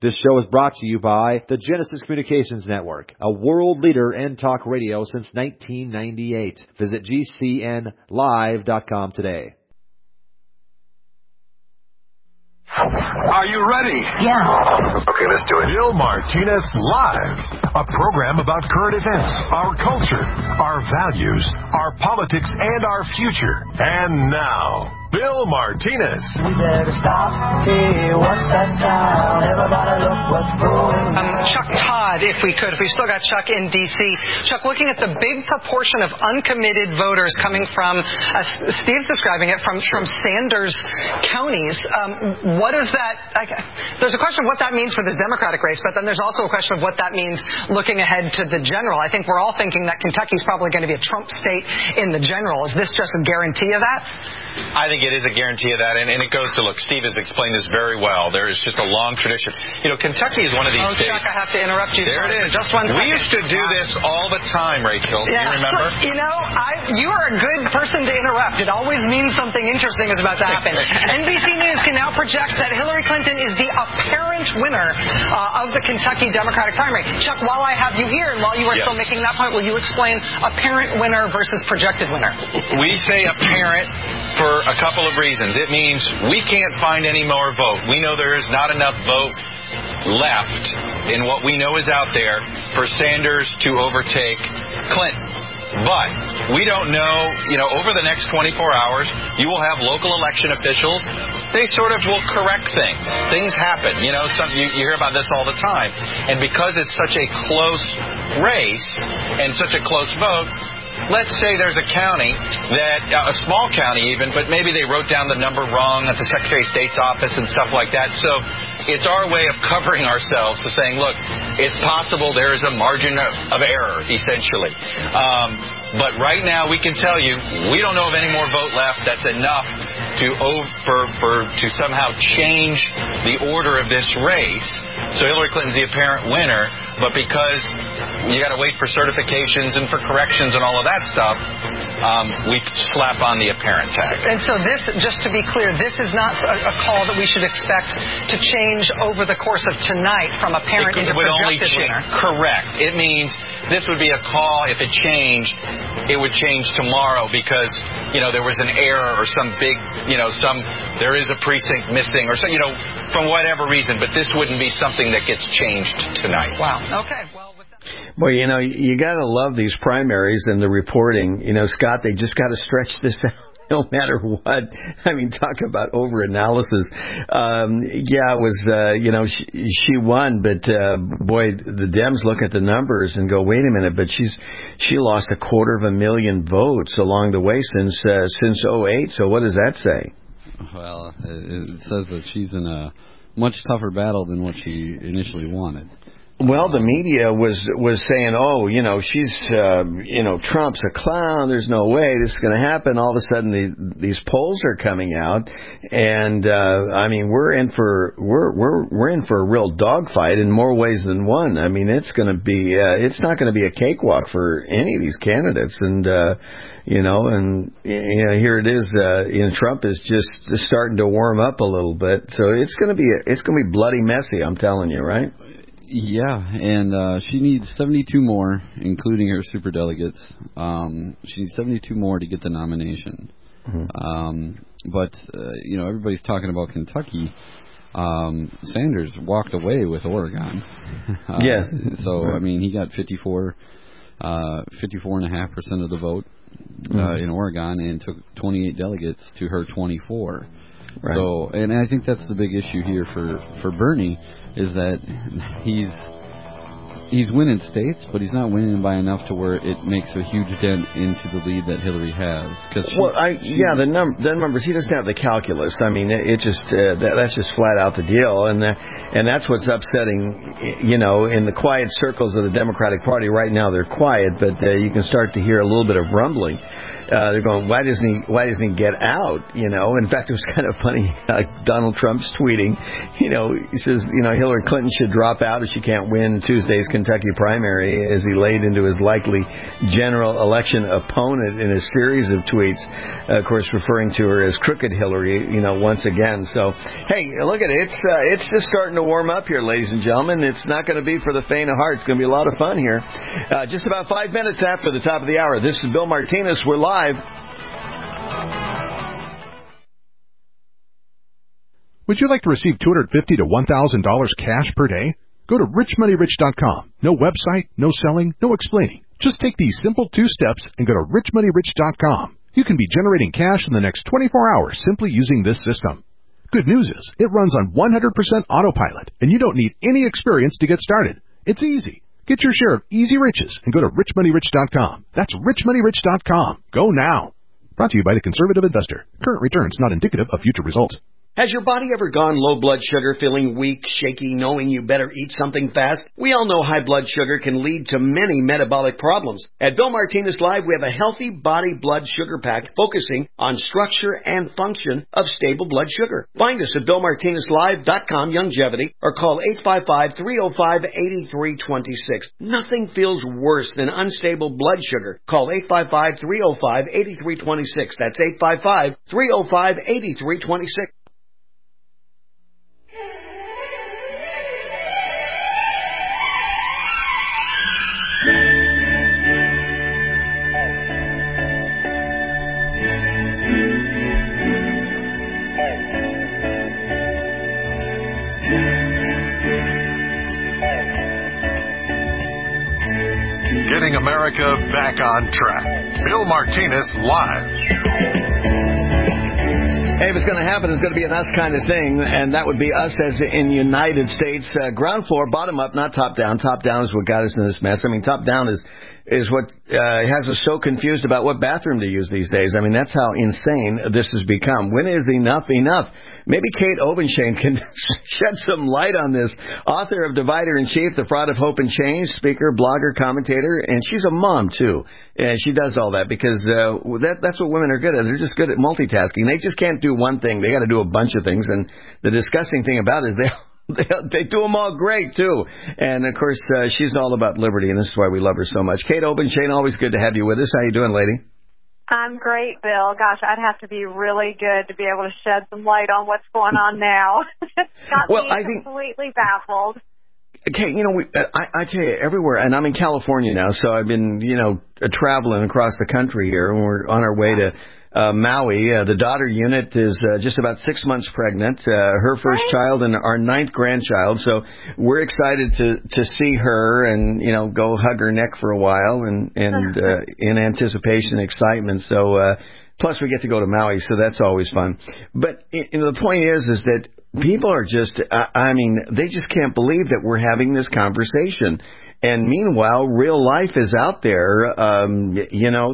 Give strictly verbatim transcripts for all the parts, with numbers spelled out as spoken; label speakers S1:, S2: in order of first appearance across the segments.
S1: This show is brought to you by the Genesis Communications Network, a world leader in talk radio since nineteen ninety-eight. Visit G C N live dot com today.
S2: Are you ready?
S3: Yeah.
S2: Okay, let's do it. Bill Martinez Live, a program about current events, our culture, our values, our politics, and our future. And now, Bill Martinez.
S4: We better stop. Hey, what's that sound? Everybody look what's going on.
S5: Um, Chuck Todd, if we could, if we still got Chuck in D C. Chuck, looking at the big proportion of uncommitted voters coming from, as Steve's describing it, from, from Sanders counties, um, what is that? I, there's a question of what that means for this Democratic race, but then there's also a question of what that means looking ahead to the general. I think we're all thinking that Kentucky's probably going to be a Trump state in the general. Is this just a guarantee of that?
S6: I think it is a guarantee of that, and, and it goes to, look, Steve has explained this very well. There is just a long tradition. You know, Kentucky is one of these
S5: oh,
S6: states.
S5: Chuck, I have to interrupt you.
S6: There
S5: sorry,
S6: it is.
S5: Just one second.
S6: We used to do this all the time, Rachel.
S5: Yeah.
S6: Do you remember?
S5: You know, I, you are a good person to interrupt. It always means something interesting is about to happen. N B C News can now project that Hillary Clinton is the apparent winner uh, of the Kentucky Democratic primary. Chuck, while I have you here, and while you are
S6: yes.
S5: still making that point, will you explain apparent winner versus projected winner?
S6: We say apparent for a couple of reasons. It means we can't find any more vote. We know there is not enough vote left in what we know is out there for Sanders to overtake Clinton. But we don't know, you know, over the next twenty-four hours, you will have local election officials. They sort of will correct things. Things happen. You know, some, you, you hear about this all the time. And because it's such a close race and such a close vote, let's say there's a county that, uh, a small county even, but maybe they wrote down the number wrong at the Secretary of State's office and stuff like that. So it's our way of covering ourselves to saying, look, it's possible there is a margin of, of error, essentially. Um, but right now we can tell you we don't know of any more vote left that's enough to for, for to somehow change the order of this race. So Hillary Clinton's the apparent winner, but because you got to wait for certifications and for corrections and all of that stuff, um, we slap on the apparent tag.
S5: And so this, just to be clear, this is not a, a call that we should expect to change over the course of tonight from apparent
S6: it
S5: into
S6: would only
S5: projected
S6: cha-
S5: winner.
S6: Correct. It means this would be a call. If it changed, it would change tomorrow because, you know, there was an error or some big, you know, some, there is a precinct missing or some, you know, from whatever reason. But this wouldn't be something that gets changed tonight.
S5: Wow. Okay. Well.
S7: Well, you know, you got to love these primaries and the reporting. You know, Scott, they just got to stretch this out no matter what. I mean, talk about over-analysis. Um, yeah, it was, uh, you know, she, she won, but, uh, boy, the Dems look at the numbers and go, wait a minute, but she's she lost a quarter of a million votes along the way since uh, since oh eight. So what does that say?
S8: Well, it says that she's in a much tougher battle than what she initially wanted.
S7: Well, the media was was saying, oh, you know, she's, uh, you know, Trump's a clown. There's no way this is going to happen. All of a sudden, the, these polls are coming out, and uh, I mean, we're in for we're we're we're in for a real dogfight in more ways than one. I mean, it's going to be uh, it's not going to be a cakewalk for any of these candidates, and uh, you know, and you know, here it is. Uh, you know, Trump is just starting to warm up a little bit, so it's going to be it's going to be bloody messy. I'm telling you, right?
S8: Yeah, and uh, she needs seventy-two more, including her superdelegates. Um, she needs seventy-two more to get the nomination. Mm-hmm. Um, but, uh, you know, everybody's talking about Kentucky. Um, Sanders walked away with Oregon. uh,
S7: yes.
S8: So, I mean, he got fifty-four, uh, fifty-four point five percent of the vote uh, mm-hmm. in Oregon and took twenty-eight delegates to her twenty-four. Right. So, and I think that's the big issue here for, for Bernie, is that he's he's winning states, but he's not winning by enough to where it makes a huge dent into the lead that Hillary has. Cause she,
S7: well, I, yeah, the, num- the numbers, he doesn't have the calculus. I mean, it, it just uh, that, that's just flat out the deal, and the, and that's what's upsetting. You know, in the quiet circles of the Democratic Party right now, they're quiet, but uh, you can start to hear a little bit of rumbling. Uh, they're going, why doesn't he? Why doesn't he get out? You know. In fact, it was kind of funny. Uh, Donald Trump's tweeting. You know, he says, you know, Hillary Clinton should drop out if she can't win Tuesday's Kentucky primary as he laid into his likely general election opponent in a series of tweets, uh, of course, referring to her as Crooked Hillary, you know, once again. So, hey, look at it. It's, uh, it's just starting to warm up here, ladies and gentlemen. It's not going to be for the faint of heart. It's going to be a lot of fun here. Uh, just about five minutes after the top of the hour. This is Bill Martinez. We're live.
S3: Would you like to receive two hundred fifty dollars to one thousand dollars cash per day? Go to rich money rich dot com. No website, no selling, no explaining. Just take these simple two steps and go to rich money rich dot com. You can be generating cash in the next twenty-four hours simply using this system. Good news is, it runs on one hundred percent autopilot, and you don't need any experience to get started. It's easy. Get your share of easy riches and go to rich money rich dot com. That's rich money rich dot com. Go now. Brought to you by the Conservative Investor. Current returns not indicative of future results.
S9: Has your body ever gone low blood sugar, feeling weak, shaky, knowing you better eat something fast? We all know high blood sugar can lead to many metabolic problems. At Bill Martinez Live, we have a healthy body blood sugar pack focusing on structure and function of stable blood sugar. Find us at bill martinez live dot com Longevity or call eight five five, three oh five, eight three two six. Nothing feels worse than unstable blood sugar. Call eight five five, three oh five, eight three two six. That's eight five five, three oh five, eight three two six.
S2: Getting America back on track. Bill Martinez Live.
S7: Hey, if it's going to happen, it's going to be an us kind of thing, and that would be us as in United States. Uh, ground floor, bottom up, not top down. Top down is what got us in this mess. I mean, top down is is what uh, has us so confused about what bathroom to use these days. I mean, that's how insane this has become. When is enough enough? Maybe Kate Obenshain can shed some light on this. Author of Divider-in-Chief, The Fraud of Hope and Change, speaker, blogger, commentator, and she's a mom, too. And she does all that because uh, that, that's what women are good at. They're just good at multitasking. They just can't do one thing. They got to do a bunch of things. And the disgusting thing about it is they They, they do them all great, too. And, of course, uh, she's all about liberty, and this is why we love her so much. Kate Obenshain, always good to have you with us. How you doing, lady?
S10: I'm great, Bill. Gosh, I'd have to be really good to be able to shed some light on what's going on now. It's got
S7: well,
S10: me
S7: I think,
S10: completely baffled.
S7: Okay, you know, we, I, I tell you, everywhere, and I'm in California now, so I've been, you know, traveling across the country here, and we're on our way to uh, Maui. Uh, the daughter unit is uh, just about six months pregnant, uh, her first
S10: right.
S7: child and our ninth grandchild, so we're excited to, to see her and, you know, go hug her neck for a while and, and uh, in anticipation, excitement, so... Uh, Plus, we get to go to Maui, so that's always fun. But you know, the point is, is that people are just, I mean, they just can't believe that we're having this conversation. And meanwhile, real life is out there. Um, you know,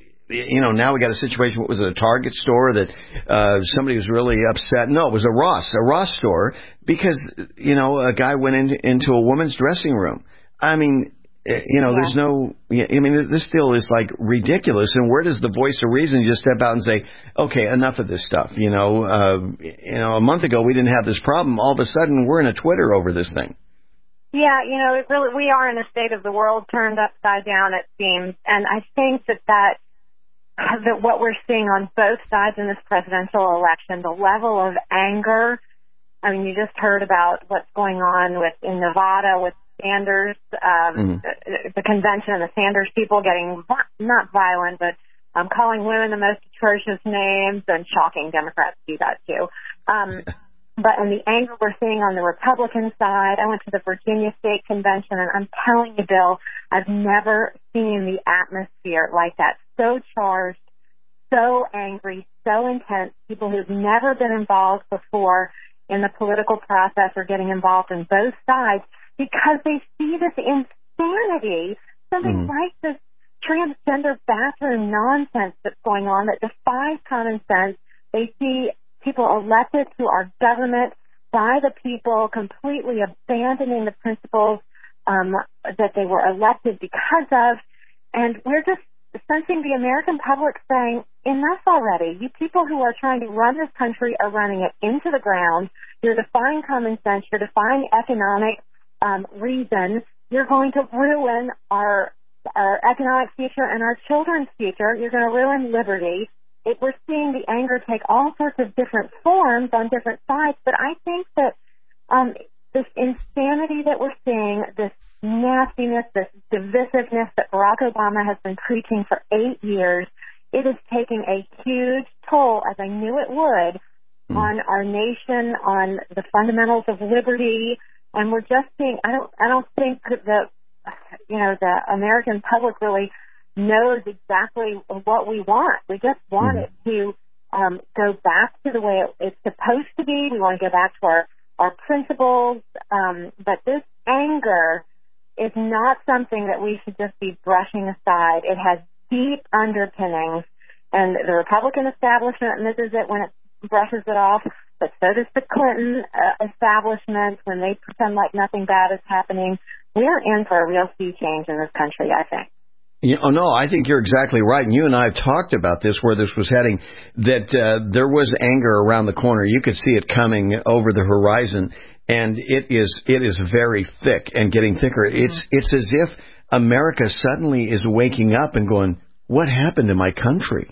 S7: you know, now we got a situation. What was it, a Target store that uh, somebody was really upset? No, it was a Ross, a Ross store, because you know, a guy went into, into a woman's dressing room. I mean. You know, yeah. there's no, I mean, this still is like ridiculous. And where does the voice of reason just step out and say, okay, enough of this stuff? You know, uh, you know, a month ago we didn't have this problem. All of a sudden we're in a Twitter over this thing.
S10: Yeah, you know, it really, we are in a state of the world turned upside down, it seems. And I think that that, that what we're seeing on both sides in this presidential election, the level of anger, I mean, you just heard about what's going on with in Nevada with Sanders, um, mm-hmm. the, the convention and the Sanders people getting not violent, but um, calling women the most atrocious names, and shocking Democrats do that too. Um, but in the anger we're seeing on the Republican side, I went to the Virginia State Convention, and I'm telling you, Bill, I've never seen the atmosphere like that. So charged, so angry, so intense. People who've never been involved before in the political process are getting involved in both sides. Because they see this insanity, something mm. like this transgender bathroom nonsense that's going on that defies common sense. They see people elected to our government by the people completely abandoning the principles um, that they were elected because of. And we're just sensing the American public saying, enough already. You people who are trying to run this country are running it into the ground. You're defying common sense. You're defying economic Um, reason. you're going to ruin our our economic future and our children's future. You're going to ruin liberty. It, we're seeing the anger take all sorts of different forms on different sides, but I think that um, this insanity that we're seeing, this nastiness, this divisiveness that Barack Obama has been preaching for eight years, it is taking a huge toll, as I knew it would, mm. on our nation, on the fundamentals of liberty, and we're just seeing. I don't. I don't think that you know the American public really knows exactly what we want. We just want mm. it to um, go back to the way it, it's supposed to be. We want to go back to our our principles, um, but this anger is not something that we should just be brushing aside. It has deep underpinnings, and the Republican establishment misses it when it brushes it off, but so does the Clinton uh, establishment when they pretend like nothing bad is happening. We're in for a real sea change in this country, I think.
S7: Yeah, oh, no, I think you're exactly right. And you and I have talked about this, where this was heading, that uh, there was anger around the corner. You could see it coming over the horizon, and it is it is very thick and getting thicker. Mm-hmm. It's it's as if America suddenly is waking up and going, what happened to my country?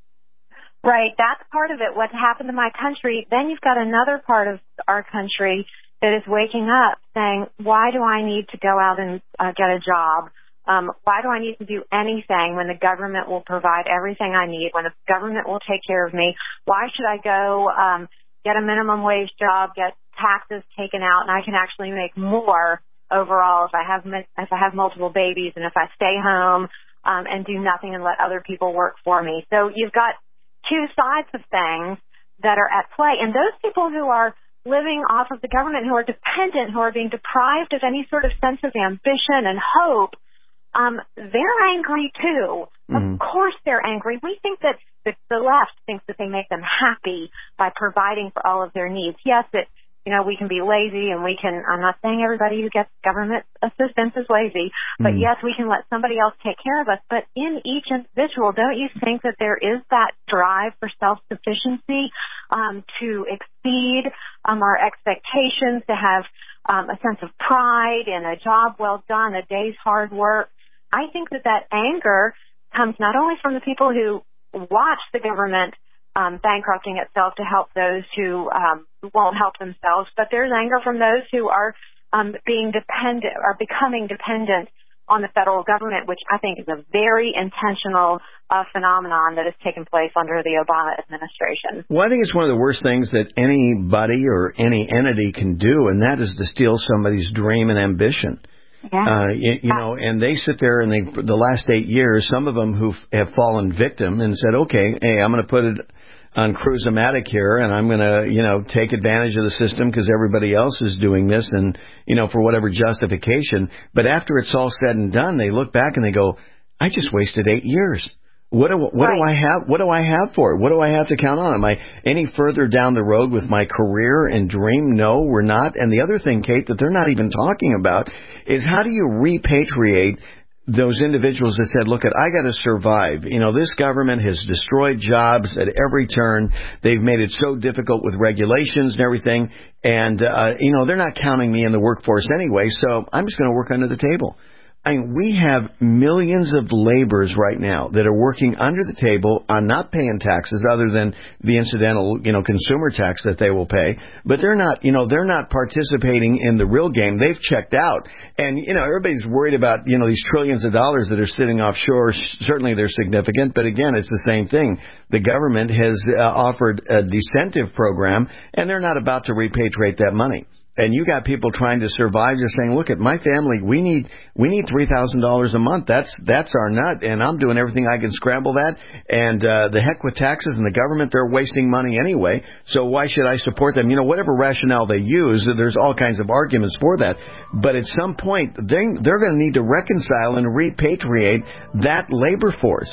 S10: Right, that's part of it, what happened to my country. Then you've got another part of our country that is waking up saying, why do I need to go out and uh, get a job? Um, why do I need to do anything when the government will provide everything I need, when the government will take care of me? Why should I go um, get a minimum wage job, get taxes taken out, and I can actually make more overall if I have if I have multiple babies and if I stay home um, and do nothing and let other people work for me? So you've got two sides of things that are at play, and those people who are living off of the government, who are dependent, who are being deprived of any sort of sense of ambition and hope, um, they're angry too. Mm-hmm. Of course they're angry. We think that the, the left thinks that they make them happy by providing for all of their needs. Yes, it You know, we can be lazy, and we can, I'm not saying everybody who gets government assistance is lazy, but mm. yes, we can let somebody else take care of us. But in each individual, don't you think that there is that drive for self-sufficiency, um, to exceed um, our expectations, to have um, a sense of pride in a job well done, a day's hard work? I think that that anger comes not only from the people who watch the government Um, bankrupting itself to help those who um, won't help themselves, but there's anger from those who are um, being dependent, are becoming dependent on the federal government, which I think is a very intentional uh, phenomenon that has taken place under the Obama administration.
S7: Well, I think it's one of the worst things that anybody or any entity can do, and that is to steal somebody's dream and ambition. Yeah. Uh, you, you know, and they sit there and they, the last eight years, some of them who have fallen victim and said, okay, hey, I'm going to put it on Cruise-O-Matic here, and I'm going to, you know, take advantage of the system because everybody else is doing this, and, you know, for whatever justification. But after it's all said and done, they look back and they go, I just wasted eight years. What do, what right. do I have? What do I have for it? What do I have to count on? Am I any further down the road with my career and dream? No, we're not. And the other thing, Kate, that they're not even talking about is how do you repatriate those individuals that said, look, I got to survive. You know, this government has destroyed jobs at every turn. They've made it so difficult with regulations and everything. And, uh, you know, they're not counting me in the workforce anyway, so I'm just going to work under the table. I mean, we have millions of laborers right now that are working under the table on not paying taxes other than the incidental, you know, consumer tax that they will pay. But they're not, you know, they're not participating in the real game. They've checked out. And, you know, everybody's worried about, you know, these trillions of dollars that are sitting offshore. Certainly they're significant. But again, it's the same thing. The government has uh, offered a decentive program, and they're not about to repatriate that money. And you got people trying to survive just saying, look, at my family, we need we need three thousand dollars a month. That's that's our nut, and I'm doing everything I can scramble that. And uh, the heck with taxes and the government, they're wasting money anyway, so why should I support them? You know, whatever rationale they use, there's all kinds of arguments for that. But at some point, they, they're going to need to reconcile and repatriate that labor force.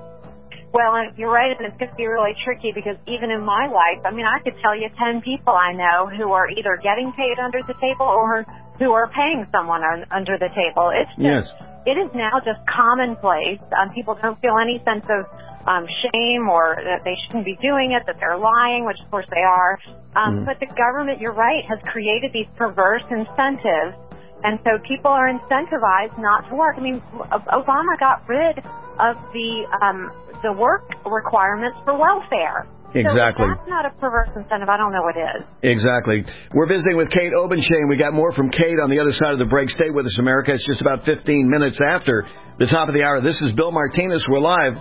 S10: Well, you're right, and it's going to be really tricky because even in my life, I mean, I could tell you ten people I know who are either getting paid under the table or who are paying someone on, under the table. It's just, yes. It is now just commonplace. Um, people don't feel any sense of um, shame or that they shouldn't be doing it, that they're lying, which of course they are. Um, mm. But the government, you're right, has created these perverse incentives And so people are incentivized not to work. I mean, Obama got rid of the um, the work requirements for welfare.
S7: Exactly.
S10: So if that's not a perverse incentive, I don't know what is.
S7: Exactly. We're visiting with Kate Obenshain. We got more from Kate on the other side of the break. Stay with us, America. It's just about fifteen minutes after the top of the hour. This is Bill Martinez. We're live.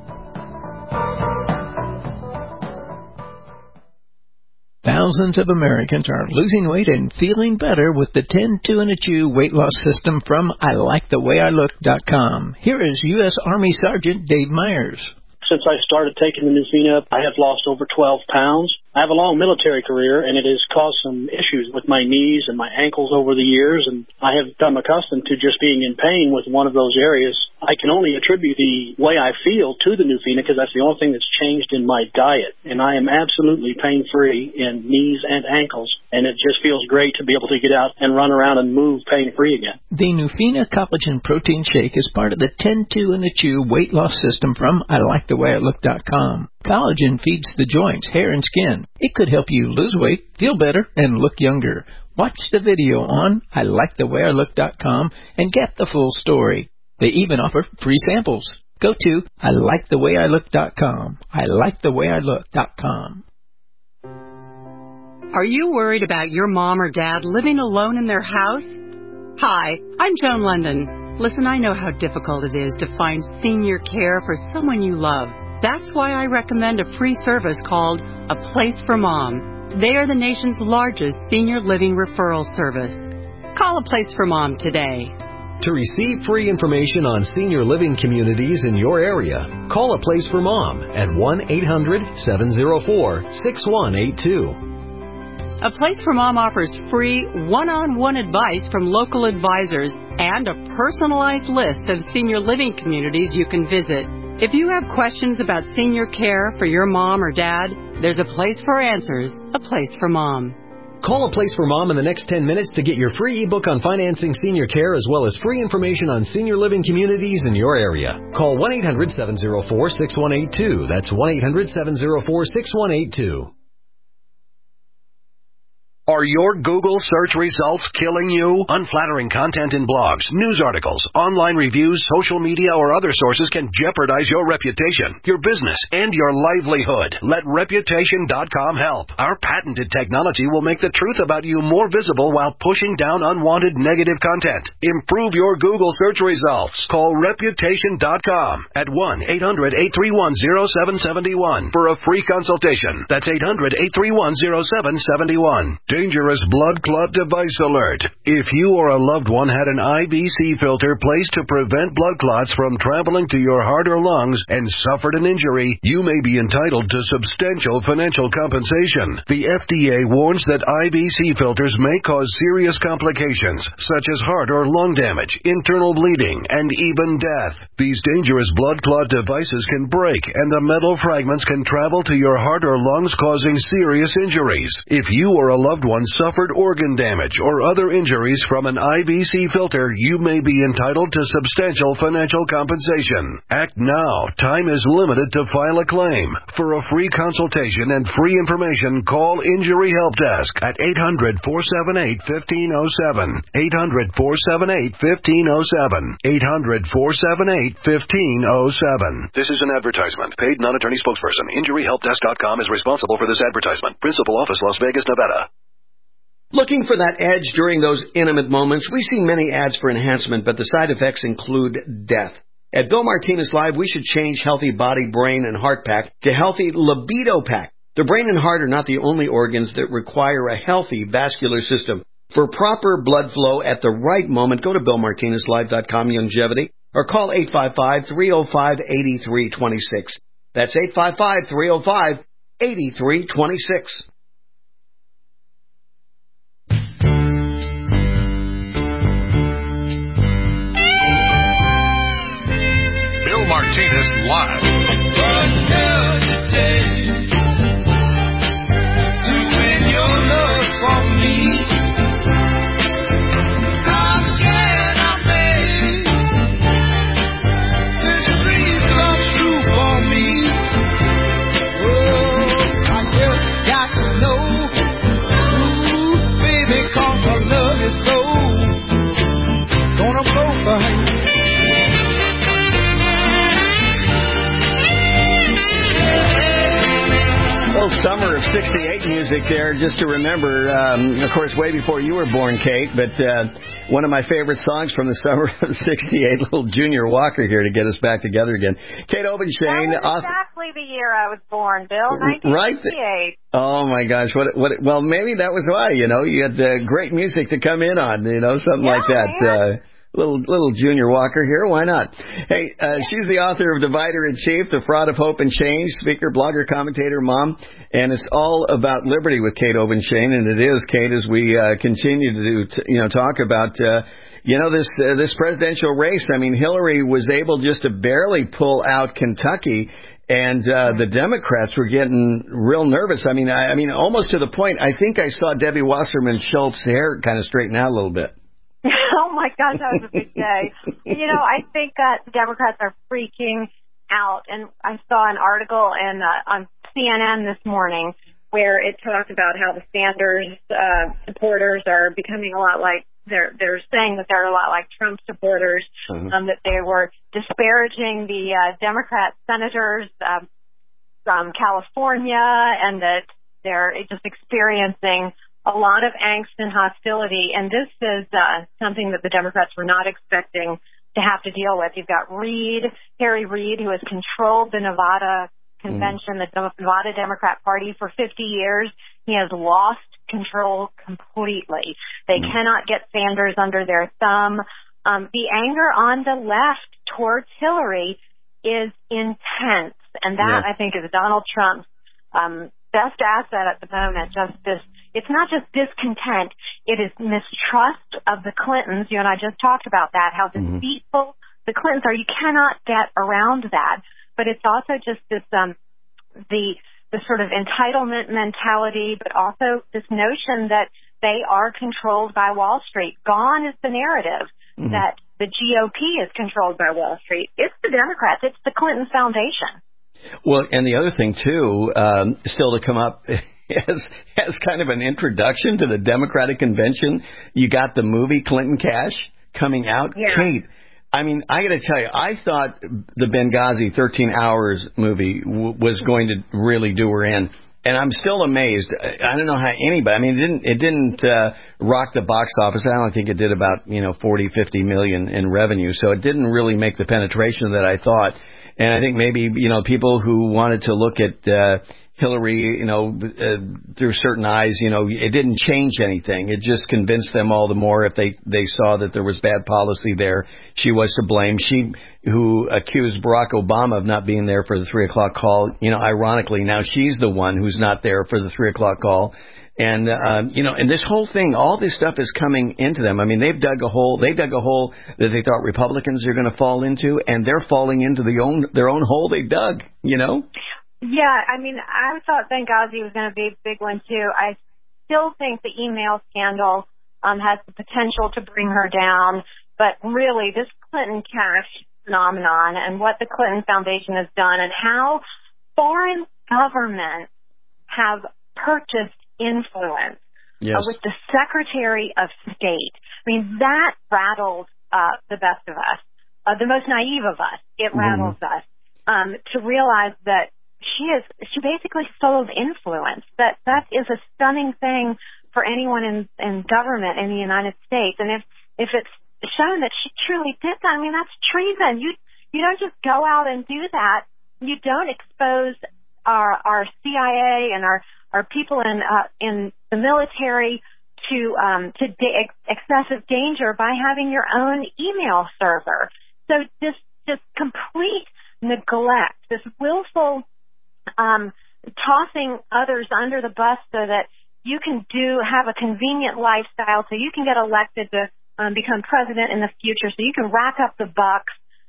S11: Thousands of Americans are losing weight and feeling better with the ten two and a Chew weight loss system from I like the way I look dot com. Here is U S Army Sergeant Dave Myers.
S12: Since I started taking the Nufina, I have lost over twelve pounds. I have a long military career, and it has caused some issues with my knees and my ankles over the years, and I have become accustomed to just being in pain with one of those areas. I can only attribute the way I feel to the Nufina because that's the only thing that's changed in my diet, and I am absolutely pain-free in knees and ankles, and it just feels great to be able to get out and run around and move pain-free again.
S11: The Nufina Collagen Protein Shake is part of the ten two and a Chew weight loss system from I like the way I look dot com. Collagen feeds the joints, hair, and skin. It could help you lose weight, feel better, and look younger. Watch the video on I like the way I look dot com and get the full story. They even offer free samples. Go to I like the way I look dot com. I like the way I look dot com.
S13: Are you worried about your mom or dad living alone in their house? Hi, I'm Joan London. Listen, I know how difficult it is to find senior care for someone you love. That's why I recommend a free service called A Place for Mom. They are the nation's largest senior living referral service. Call A Place for Mom today.
S14: To receive free information on senior living communities in your area, call A Place for Mom at one eight hundred seven oh four six one eight two.
S13: A Place for Mom offers free one-on-one advice from local advisors and a personalized list of senior living communities you can visit. If you have questions about senior care for your mom or dad, there's a place for answers, A Place for Mom.
S14: Call A Place for Mom in the next ten minutes to get your free ebook on financing senior care as well as free information on senior living communities in your area. Call one eight hundred seven oh four six one eight two. That's one eight hundred seven oh four six one eight two.
S15: Are your Google search results killing you? Unflattering content in blogs, news articles, online reviews, social media, or other sources can jeopardize your reputation, your business, and your livelihood. Let Reputation dot com help. Our patented technology will make the truth about you more visible while pushing down unwanted negative content. Improve your Google search results. Call Reputation dot com at one eight hundred eight three one oh seven seven one for a free consultation. That's eight hundred eight three one oh seven seven one. Dangerous blood clot device alert. If you or a loved one had an I V C filter placed to prevent blood clots from traveling to your heart or lungs and suffered an injury, you may be entitled to substantial financial compensation. The F D A warns that I V C filters may cause serious complications, such as heart or lung damage, internal bleeding, and even death. These dangerous blood clot devices can break, and the metal fragments can travel to your heart or lungs, causing serious injuries. If you or a loved one suffered organ damage or other injuries from an I V C filter, you may be entitled to substantial financial compensation. Act now. Time is limited to file a claim. For a free consultation and free information, call Injury Help Desk at eight hundred four seven eight one five oh seven. eight hundred four seven eight one five oh seven. eight hundred four seven eight one five oh seven. This is an advertisement. Paid non-attorney spokesperson. Injury Help Desk dot com is responsible for this advertisement. Principal office, Las Vegas, Nevada.
S9: Looking for that edge during those intimate moments? We see many ads for enhancement, but the side effects include death. At Bill Martinez Live, we should change Healthy Body, Brain, and Heart Pack to Healthy Libido Pack. The brain and heart are not the only organs that require a healthy vascular system. For proper blood flow at the right moment, go to Bill Martinez Live dot com Longevity or call eight five five, three oh five, eight three two six. That's eight five five, three oh five, eight three two six.
S2: Bill Martinez Live.
S4: What does it take to win your love from me? How can I make this dream come true for me? Oh, I just got to know, ooh, baby, 'cause our love is so
S7: sixty-eight music there, just to remember. Um, of course, way before you were born, Kate, but uh, one of my favorite songs from the summer of sixty-eight, little Junior Walker here to get us back together again. Kate Obenshain.
S10: That was exactly the year I was born, Bill, nineteen sixty-eight.
S7: Right? Oh, my gosh. What? What? Well, maybe that was why, you know, you had uh, great music to come in on, you know, something
S10: yeah,
S7: like that. Uh, Little little Junior Walker here, why not? Hey, uh, she's the author of Divider in Chief, The Fraud of Hope and Change, speaker, blogger, commentator, mom, and it's all about liberty with Kate Obenshain, and it is, Kate, as we uh, continue to t- you know talk about uh, you know this uh, this presidential race. I mean, Hillary was able just to barely pull out Kentucky. And uh, the Democrats were getting real nervous. I mean, I, I mean, almost to the point. I think I saw Debbie Wasserman Schultz's hair kind of straighten out a little bit.
S10: Oh, my gosh, that was a big day. You know, I think that the Democrats are freaking out. And I saw an article in, uh, on C N N this morning where it talked about how the Sanders uh, supporters are becoming a lot like, they're they're saying that they're a lot like Trump supporters, mm-hmm. um, that they were disparaging the uh, Democrat senators uh, from California, and that they're just experiencing a lot of angst and hostility, and this is uh, something that the Democrats were not expecting to have to deal with. You've got Reid, Harry Reid, who has controlled the Nevada convention, mm. the Nevada Democrat Party, for fifty years. He has lost control completely. They mm. cannot get Sanders under their thumb. Um, the anger on the left towards Hillary is intense, and that, yes. I think, is Donald Trump's um, best asset at the moment, just this. It's not just discontent, it is mistrust of the Clintons. You and I just talked about that, how deceitful mm-hmm. the Clintons are. You cannot get around that. But it's also just this, um, the, the sort of entitlement mentality, but also this notion that they are controlled by Wall Street. Gone is the narrative mm-hmm. that the G O P is controlled by Wall Street. It's the Democrats. It's the Clinton Foundation.
S7: Well, and the other thing, too, um, still to come up... As, as kind of an introduction to the Democratic Convention, you got the movie Clinton Cash coming out.
S10: Yeah.
S7: Kate, I mean, I got to tell you, I thought the Benghazi thirteen hours movie w- was going to really do her in. And I'm still amazed. I don't know how anybody, I mean, it didn't, it didn't uh, rock the box office. I don't think it did about, you know, forty, fifty million in revenue. So it didn't really make the penetration that I thought. And I think maybe, you know, people who wanted to look at uh, Hillary, you know, uh, through certain eyes, you know, it didn't change anything. It just convinced them all the more if they, they saw that there was bad policy there. She was to blame. She, who accused Barack Obama of not being there for the three o'clock call, you know, ironically, now she's the one who's not there for the three o'clock call. And, uh, you know, and this whole thing, all this stuff is coming into them. I mean, they've dug a hole, they dug a hole that they thought Republicans are going to fall into, and they're falling into the own, their own hole they dug, you know?
S10: Yeah, I mean, I thought Benghazi was going to be a big one, too. I still think the email scandal um, has the potential to bring her down. But really, this Clinton cash phenomenon and what the Clinton Foundation has done and how foreign governments have purchased influence yes. uh, with the Secretary of State. I mean, that rattles uh, the best of us, uh, the most naive of us. It rattles mm. us um, to realize that she is she basically sold influence. That that is a stunning thing for anyone in, in government in the United States. And if if it's shown that she truly did that, I mean, that's treason. You you don't just go out and do that. You don't expose our our C I A and our our people in uh, in the military to um, to da- excessive danger by having your own email server. So this just complete neglect, this willful um, tossing others under the bus so that you can do have a convenient lifestyle, so you can get elected to um, become president in the future, so you can rack up the bucks.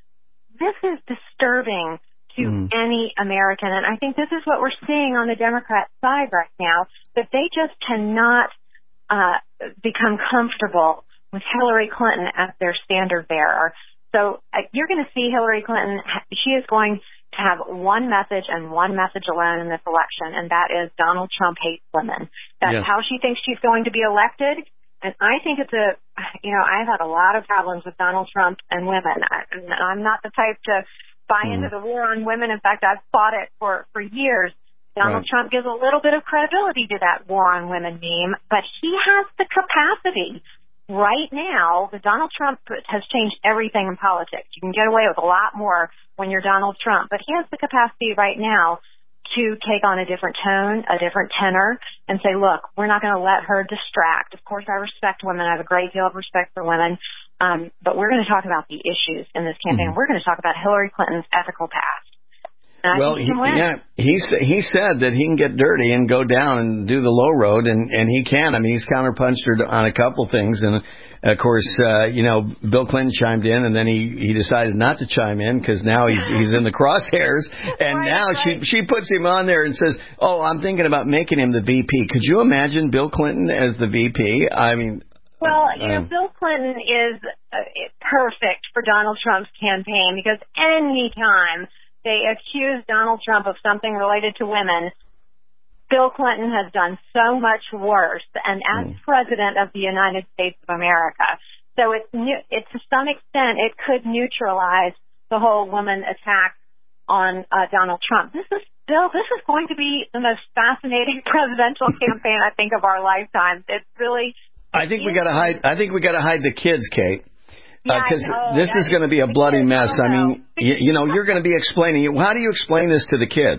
S10: This is disturbing to mm. any American, and I think this is what we're seeing on the Democrat side right now, that they just cannot uh, become comfortable with Hillary Clinton as their standard bearer. So uh, you're going to see Hillary Clinton, she is going to have one message and one message alone in this election, and that is Donald Trump hates women. That's yes. how she thinks she's going to be elected. And I think it's a, you know, I've had a lot of problems with Donald Trump and women. I, I'm not the type to buy mm. into the war on women. In fact, I've fought it for, for years. Donald
S7: Right.
S10: Trump gives a little bit of credibility to that war on women meme, but he has the capacity right now. The Donald Trump has changed everything in politics. You can get away with a lot more when you're Donald Trump, but he has the capacity right now to take on a different tone, a different tenor, and say, look, we're not going to let her distract. Of course, I respect women. I have a great deal of respect for women, um, but we're going to talk about the issues in this campaign.
S7: Mm-hmm.
S10: We're going to talk about Hillary Clinton's ethical past. And I
S7: Well,
S10: think
S7: he,
S10: he can win.
S7: yeah, he sa- he said that he can get dirty and go down and do the low road, and and he can. I mean, he's counterpunched her on a couple things, and of course, uh, you know, Bill Clinton chimed in, and then he he decided not to chime in because now he's he's in the crosshairs, and
S10: right,
S7: now
S10: right.
S7: she she puts him on there and says, "Oh, I'm thinking about making him the V P." Could you imagine Bill Clinton as the V P? I mean.
S10: Well, you know,
S7: um,
S10: Bill Clinton is uh, perfect for Donald Trump's campaign because any time they accuse Donald Trump of something related to women, Bill Clinton has done so much worse, and as
S7: mm.
S10: president of the United States of America. So it's, it's to some extent, it could neutralize the whole woman attack on uh, Donald Trump. This is Bill, this is going to be the most fascinating presidential campaign, I think, of our lifetimes. It's really...
S7: I think we got to hide. I think we got to hide the kids, Kate, because
S10: yeah,
S7: uh, this is going to be a bloody mess. I mean, you, you know, you're going to be explaining. How do you explain this to the kids?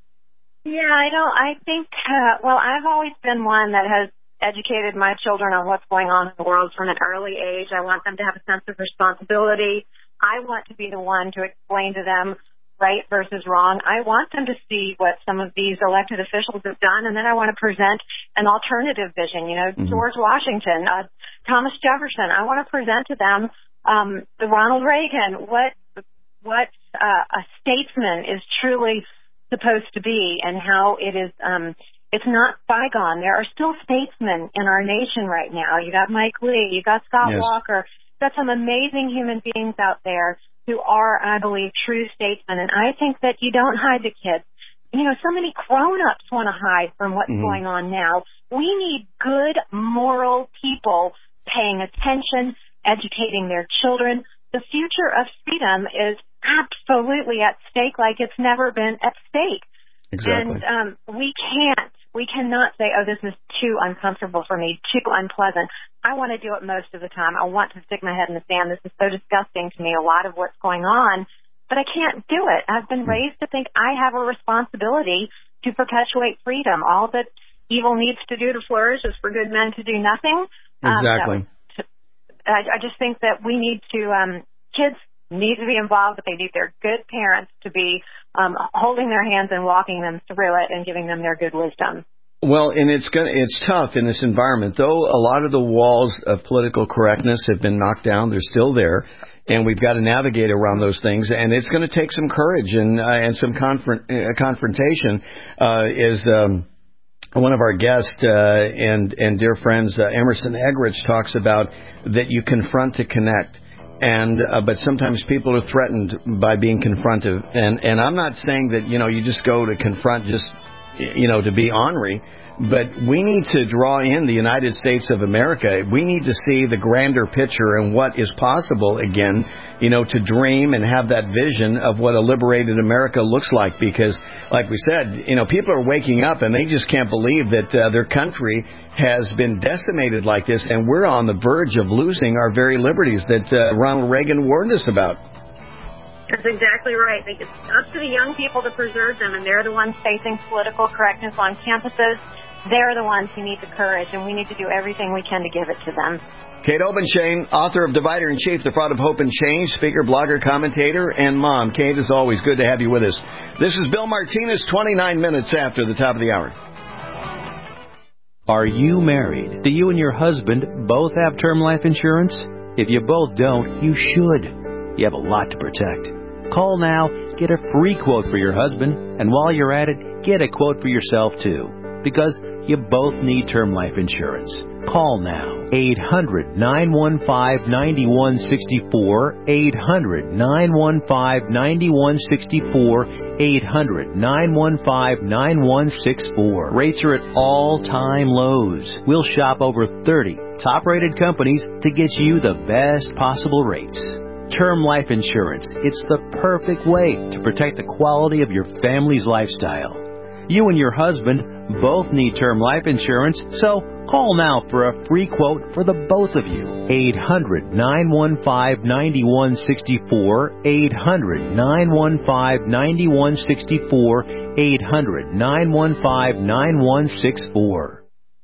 S10: Yeah, I don't. I think. Uh, well, I've always been one that has educated my children on what's going on in the world from an early age. I want them to have a sense of responsibility. I want to be the one to explain to them right versus wrong. I want them to see what some of these elected officials have done, and then I want to present an alternative vision. You know, mm-hmm. George Washington, uh, Thomas Jefferson. I want to present to them um, the Ronald Reagan, what what uh, a statesman is truly supposed to be, and how it is. Um, it's not bygone. There are still statesmen in our nation right now. You got Mike Lee, you got Scott
S7: yes.
S10: Walker. You got some amazing human beings out there who are, I believe, true statesmen. And I think that you don't hide the kids. You know, so many grown-ups want to hide from what's mm-hmm. going on now. We need good, moral people paying attention, educating their children. The future of freedom is absolutely at stake like it's never been at stake.
S7: Exactly.
S10: And um, we can't, we cannot say, oh, this is too uncomfortable for me, too unpleasant. I want to do it most of the time. I want to stick my head in the sand. This is so disgusting to me, a lot of what's going on, but I can't do it. I've been raised to think I have a responsibility to perpetuate freedom. All that evil needs to do to flourish is for good men to do nothing.
S7: Exactly.
S10: Um, so, I, I just think that we need to, um, kids need to be involved, but they need their good parents to be um, holding their hands and walking them through it and giving them their good wisdom.
S7: Well, and it's gonna, it's tough in this environment. Though a lot of the walls of political correctness have been knocked down, they're still there, and we've got to navigate around those things. And it's going to take some courage and uh, and some confront, uh, confrontation. Uh, is um, one of our guests uh, and and dear friends, uh, Emerson Eggerichs, talks about that you confront to connect. And uh, but sometimes people are threatened by being confrontive, and and I'm not saying that you know you just go to confront just you know to be ornery, but we need to draw in the United States of America. We need to see the grander picture and what is possible again, you know, to dream and have that vision of what a liberated America looks like. Because, like we said, you know, people are waking up and they just can't believe that uh, their country has been decimated like this, and we're on the verge of losing our very liberties that uh, Ronald Reagan warned us about.
S10: That's exactly right. It's up to the young people to preserve them, and they're the ones facing political correctness on campuses. They're the ones who need the courage, and we need to do everything we can to give it to them.
S7: Kate Obenshain, author of Divider in Chief, The Fraud of Hope and Change, speaker, blogger, commentator, and mom. Kate, as always, good to have you with us. This is Bill Martinez, twenty-nine minutes after the top of the hour.
S16: Are you married? Do you and your husband both have term life insurance? If you both don't, you should. You have a lot to protect. Call now, get a free quote for your husband, and while you're at it, get a quote for yourself too. Because you both need term life insurance. Call now. eight hundred, nine one five, nine one six four. eight hundred, nine one five, nine one six four. eight hundred, nine one five, nine one six four. Rates are at all-time lows. We'll shop over thirty top-rated companies to get you the best possible rates. Term life insurance. It's the perfect way to protect the quality of your family's lifestyle. You and your husband both need term life insurance, so call now for a free quote for the both of you. eight hundred, nine one five, nine one six four, eight hundred, nine one five, nine one six four, eight hundred, nine one five, nine one six four.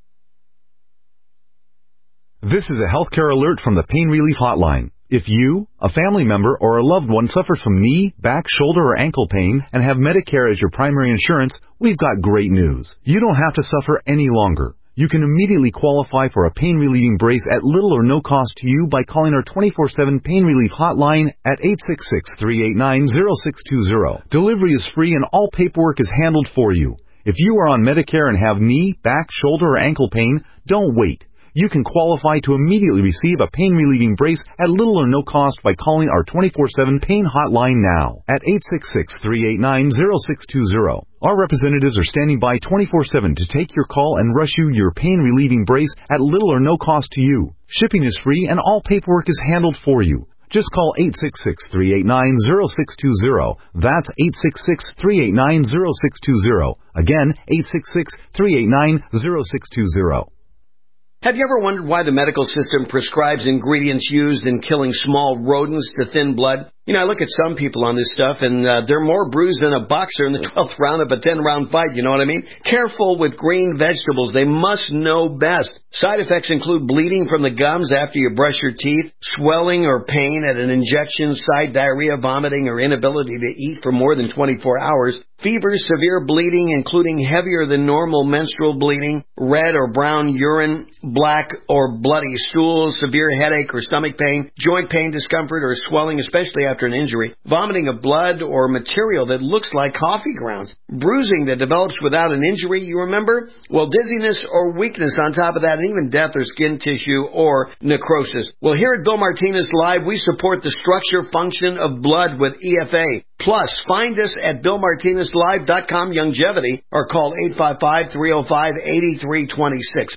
S3: This is a healthcare alert from the Pain Relief Hotline. If you, a family member, or a loved one suffers from knee, back, shoulder, or ankle pain and have Medicare as your primary insurance, we've got great news. You don't have to suffer any longer. You can immediately qualify for a pain-relieving brace at little or no cost to you by calling our twenty-four seven Pain Relief Hotline at eight six six, three eight nine, zero six two zero. Delivery is free and all paperwork is handled for you. If you are on Medicare and have knee, back, shoulder, or ankle pain, don't wait. You can qualify to immediately receive a pain-relieving brace at little or no cost by calling our twenty-four seven Pain Hotline now at eight six six, three eight nine, zero six two zero. Our representatives are standing by twenty-four seven to take your call and rush you your pain-relieving brace at little or no cost to you. Shipping is free and all paperwork is handled for you. Just call eight six six, three eight nine, zero six two zero. That's eight six six, three eight nine, zero six two zero. Again, eight six six, three eight nine, zero six two zero.
S9: Have you ever wondered why the medical system prescribes ingredients used in killing small rodents to thin blood? You know, I look at some people on this stuff, and uh, they're more bruised than a boxer in the twelfth round of a ten-round fight, you know what I mean? Careful with green vegetables. They must know best. Side effects include bleeding from the gums after you brush your teeth, swelling or pain at an injection site, diarrhea, vomiting, or inability to eat for more than twenty-four hours, fever, severe bleeding, including heavier than normal menstrual bleeding, red or brown urine, black or bloody stools, severe headache or stomach pain, joint pain, discomfort, or swelling, especially after an injury, vomiting of blood or material that looks like coffee grounds, bruising that develops without an injury, you remember? Well, dizziness or weakness on top of that, and even death or skin tissue or necrosis. Well, here at Bill Martinez Live, we support the structure function of blood with E F A. Plus, find us at bill martinez live dot com Longevity or call eight five five, three oh five, eight three two six.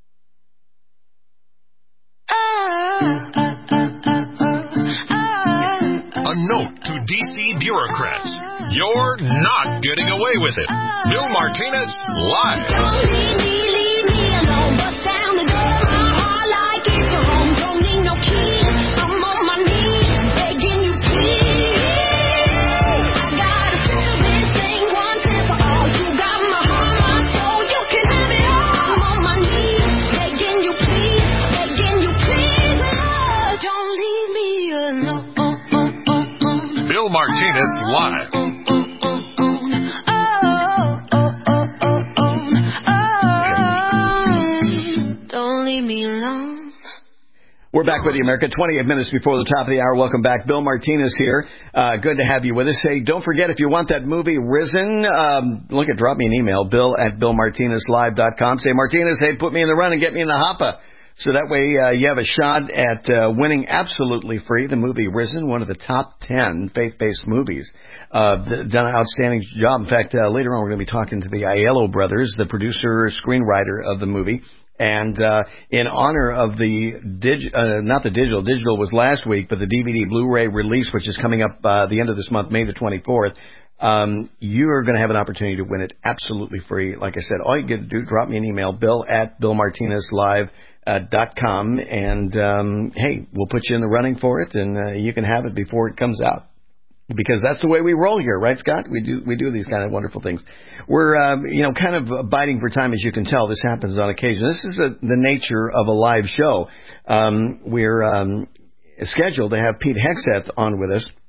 S2: A note to D C bureaucrats. You're not getting away with it. Bill Martinez Live. Don't leave me, leave me alone. Bust down the door of my heart like it's a home. Don't need no keys. I'm on my knees begging you, please. I gotta settle this thing once and for all. You got my heart, my soul. You can have it all. I'm on my knees begging you, please. Begging you, please. Lord, don't leave me alone. Bill Martinez Live.
S9: Don't leave me alone. We're back with you, America. twenty-eight minutes before the top of the hour. Welcome back. Bill Martinez here. Uh, good to have you with us. Hey, don't forget, if you want that movie Risen, um, look at, drop me an email, bill at bill martinez live dot com. Say, Martinez, hey, put me in the run and get me in the hoppa. So that way uh, you have a shot at uh, winning absolutely free the movie Risen, one of the top ten faith-based movies. Uh, done an outstanding job. In fact, uh, later on we're going to be talking to the Aiello brothers, the producer, screenwriter of the movie. And uh, in honor of the, dig- uh, not the digital, digital was last week, but the D V D Blu-ray release, which is coming up uh, the end of this month, May the twenty-fourth, um, you are going to have an opportunity to win it absolutely free. Like I said, all you get to do, drop me an email, bill at bill martinez live dot com, and um, hey, we'll put you in the running for it, and uh, you can have it before it comes out. Because that's the way we roll here, right, Scott? We do we do these kind of wonderful things. We're, um, you know, kind of biting for time, as you can tell. This happens on occasion. This is a, the nature of a live show. Um, we're um, scheduled to have Pete Hegseth on with us.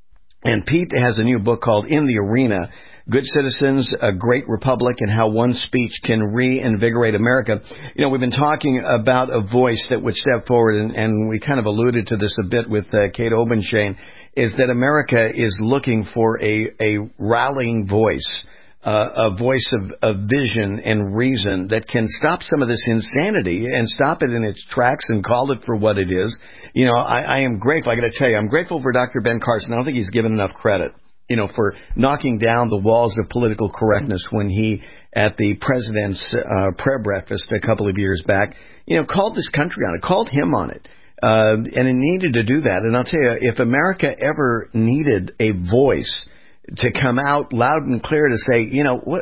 S9: And Pete has a new book called In the Arena, Good Citizens, A Great Republic, and How One Speech Can Reinvigorate America. You know, we've been talking about a voice that would step forward, and, and we kind of alluded to this a bit with uh, Kate Obenshane, is that America is looking for a, a rallying voice, uh, a voice of, of vision and reason that can stop some of this insanity and stop it in its tracks and call it for what it is. You know, I, I am grateful. I got to tell you, I'm grateful for Doctor Ben Carson. I don't think he's given enough credit, you know, for knocking down the walls of political correctness when he, at the president's uh, prayer breakfast a couple of years back, you know, called this country on it, called him on it. Uh, and it needed to do that. And I'll tell you, if America ever needed a voice to come out loud and clear to say, you know, what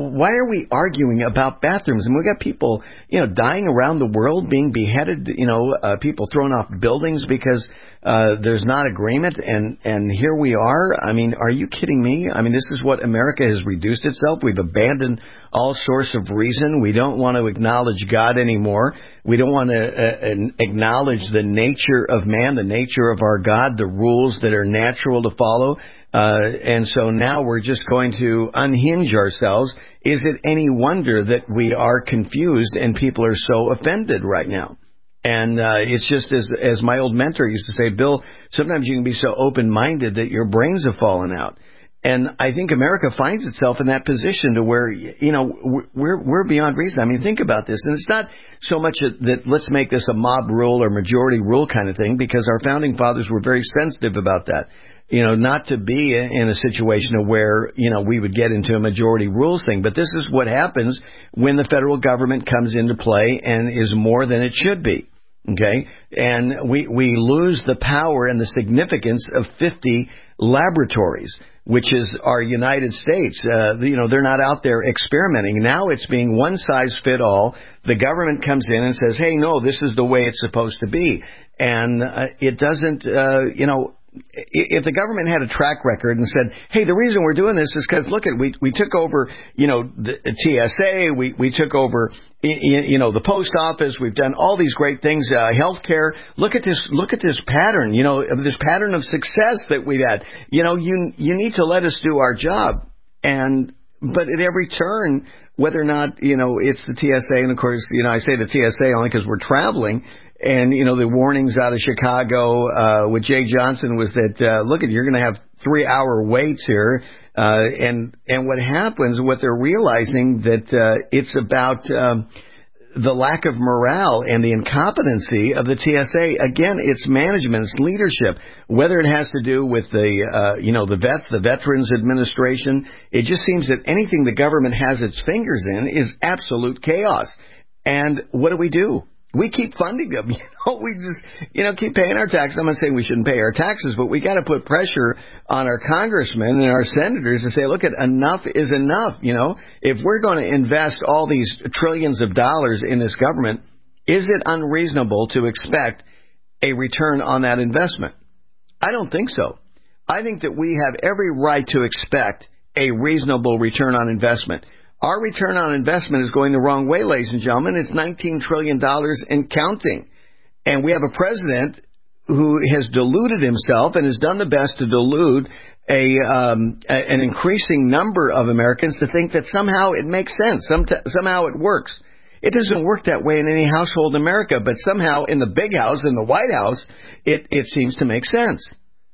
S7: why are we arguing about bathrooms? And we got people, you know, dying around the world, being beheaded, you know, uh, people thrown off buildings because uh, there's not agreement. And, and here we are. I mean, are you kidding me? I mean, this is what America has reduced itself. We've abandoned all source of reason. We don't want to acknowledge God anymore. We don't want to uh, acknowledge the nature of man, the nature of our God, the rules that are natural to follow. Uh, and so now we're just going to unhinge ourselves. Is it any wonder that we are confused and people are so offended right now? And uh, it's just as as my old mentor used to say, Bill, sometimes you can be so open-minded that your brains have fallen out. And I think America finds itself in that position to where, you know, we're we're beyond reason. I mean, think about this. And it's not so much a, that let's make this a mob rule or majority rule kind of thing, because our founding fathers were very sensitive about that. You know, not to be in a situation of where, you know, we would get into a majority rules thing. But this is what happens when the federal government comes into play and is more than it should be. Okay? And we, we lose the power and the significance of fifty laboratories, which is our United States. Uh, you know, they're not out there experimenting. Now it's being one size fit all. The government comes in and says, hey, no, this is the way it's supposed to be. And uh, it doesn't, uh, you know, if the government had a track record and said, hey, the reason we're doing this is because, look, at we we took over, you know, the T S A, we, we took over, you know, the post office, we've done all these great things, uh, healthcare. Look at this, look at this pattern, you know, this pattern of success that we've had. You know, you you need to let us do our job. And but at every turn, whether or not, you know, it's the T S A, and of course, you know, I say the T S A only because we're traveling. And, you know, the warnings out of Chicago uh, with Jay Johnson was that, uh, look, you're going to have three-hour waits here. Uh, and and what happens, what they're realizing, that uh, it's about um, the lack of morale and the incompetency of the T S A. Again, it's management, it's leadership. Whether it has to do with the, uh, you know, the vets, the Veterans Administration, it just seems that anything the government has its fingers in is absolute chaos. And what do we do? We keep funding them, you know, we just, you know, keep paying our taxes. I'm not saying we shouldn't pay our taxes, but we got to put pressure on our congressmen and our senators to say, look, at enough is enough, you know. If we're going to invest all these trillions of dollars in this government, is it unreasonable to expect a return on that investment? I don't think so. I think that we have every right to expect a reasonable return on investment. Our return on investment is going the wrong way, ladies and gentlemen. It's nineteen trillion dollars and counting. And we have a president who has deluded himself and has done the best to delude a, um, a an increasing number of Americans to think that somehow it makes sense, some t- somehow it works. It doesn't work that way in any household in America, but somehow in the big house, in the White House, it, it seems to make sense.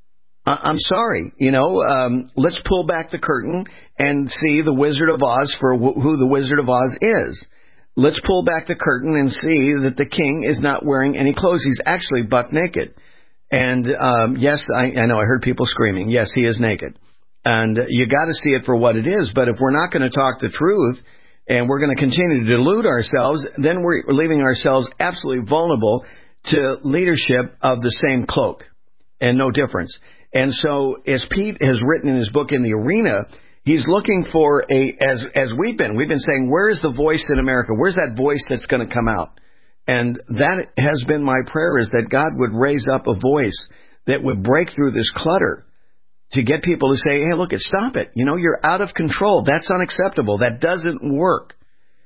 S7: I'm sorry, you know, um, let's pull back the curtain and see the Wizard of Oz for wh- who the Wizard of Oz is. Let's pull back the curtain and see that the king is not wearing any clothes. He's actually buck naked. And, um, yes, I, I know I heard people screaming. Yes, he is naked. And you got to see it for what it is. But if we're not going to talk the truth and we're going to continue to delude ourselves, then we're leaving ourselves absolutely vulnerable to leadership of the same cloak and no difference. And so, as Pete has written in his book In the Arena, he's looking for a, as as we've been, we've been saying, where is the voice in America? Where's that voice that's going to come out? And that has been my prayer, is that God would raise up a voice that would break through this clutter to get people to say, hey, look, stop it. You know, you're out of control. That's unacceptable. That doesn't work.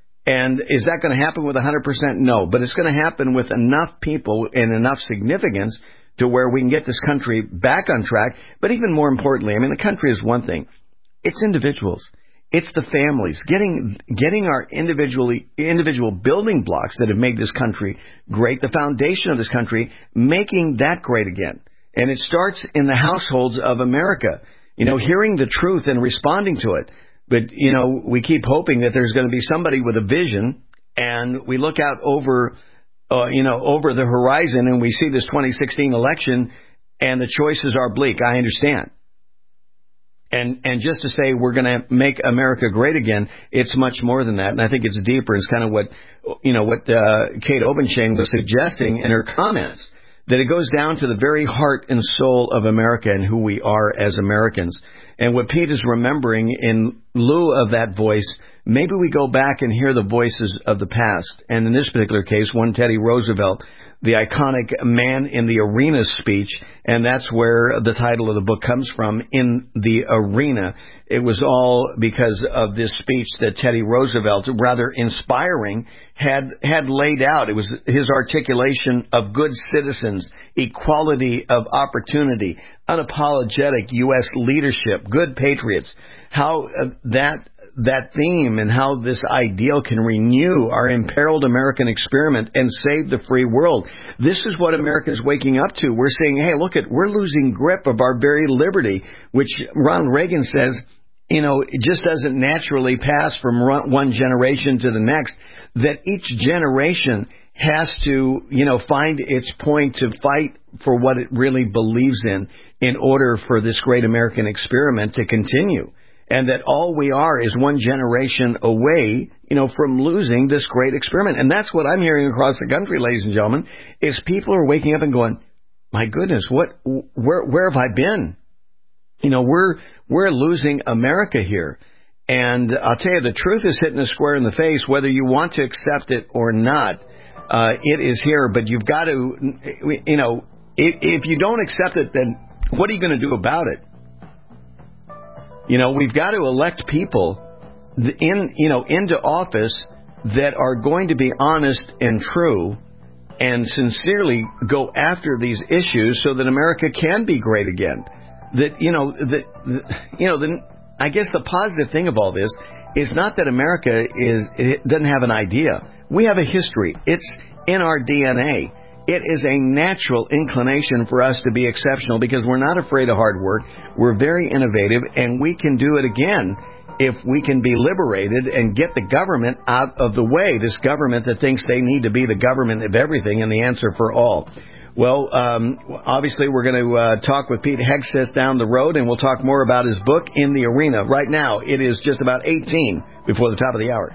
S7: And is that going to happen with one hundred percent? No, but it's going to happen with enough people and enough significance to where we can get this country back on track. But even more importantly, I mean, the country is one thing. It's individuals. It's the families. Getting getting our individually individual building blocks that have made this country great, the foundation of this country, making that great again. And it starts in the households of America. You know, hearing the truth and responding to it. But, you know, we keep hoping that there's going to be somebody with a vision, and we look out over Uh, you know, over the horizon, and we see this twenty sixteen election, and the choices are bleak. I understand. And and just to say we're going to make America great again, it's much more than that. And I think it's deeper. It's kind of what, you know, what uh, Kate Obenshain was suggesting in her comments, that it goes down to the very heart and soul of America and who we are as Americans. And what Pete is remembering, in lieu of that voice, maybe we go back and hear the voices of the past. And in this particular case, one Teddy Roosevelt, the iconic Man in the Arena speech, and that's where the title of the book comes from, In the Arena. It was all because of this speech that Teddy Roosevelt, rather inspiring, had had laid out. It was his articulation of good citizens, equality of opportunity, unapologetic U S leadership, good patriots, how uh, that that theme and how this ideal can renew our imperiled American experiment and save the free world. This is what America is waking up to. We're saying, hey, look, at we're losing grip of our very liberty, which Ronald Reagan says, you know, it just doesn't naturally pass from one generation to the next, that each generation has to, you know, find its point to fight for what it really believes in in order for this great American experiment to continue. And that all we are is one generation away, you know, from losing this great experiment. And that's what I'm hearing across the country, ladies and gentlemen, is people are waking up and going, my goodness, what, where, where have I been? You know, we're, we're losing America here. And I'll tell you, the truth is hitting us square in the face, whether you want to accept it or not. Uh, it is here, but you've got to, you know, if, if you don't accept it, then what are you going to do about it? You know, we've got to elect people in, you know, into office that are going to be honest and true and sincerely go after these issues so that America can be great again. That, you know, that, you know, the, I guess the positive thing of all this is not that America is, it doesn't have an idea. We have a history. It's in our D N A. It is a natural inclination for us to be exceptional because we're not afraid of hard work. We're very innovative, and we can do it again if we can be liberated and get the government out of the way, this government that thinks they need to be the government of everything and the answer for all. Well, um, obviously, we're going to uh, talk with Pete Hegseth down the road, and we'll talk more about his book, In the Arena. Right now, it is just about eighteen before the top of the hour.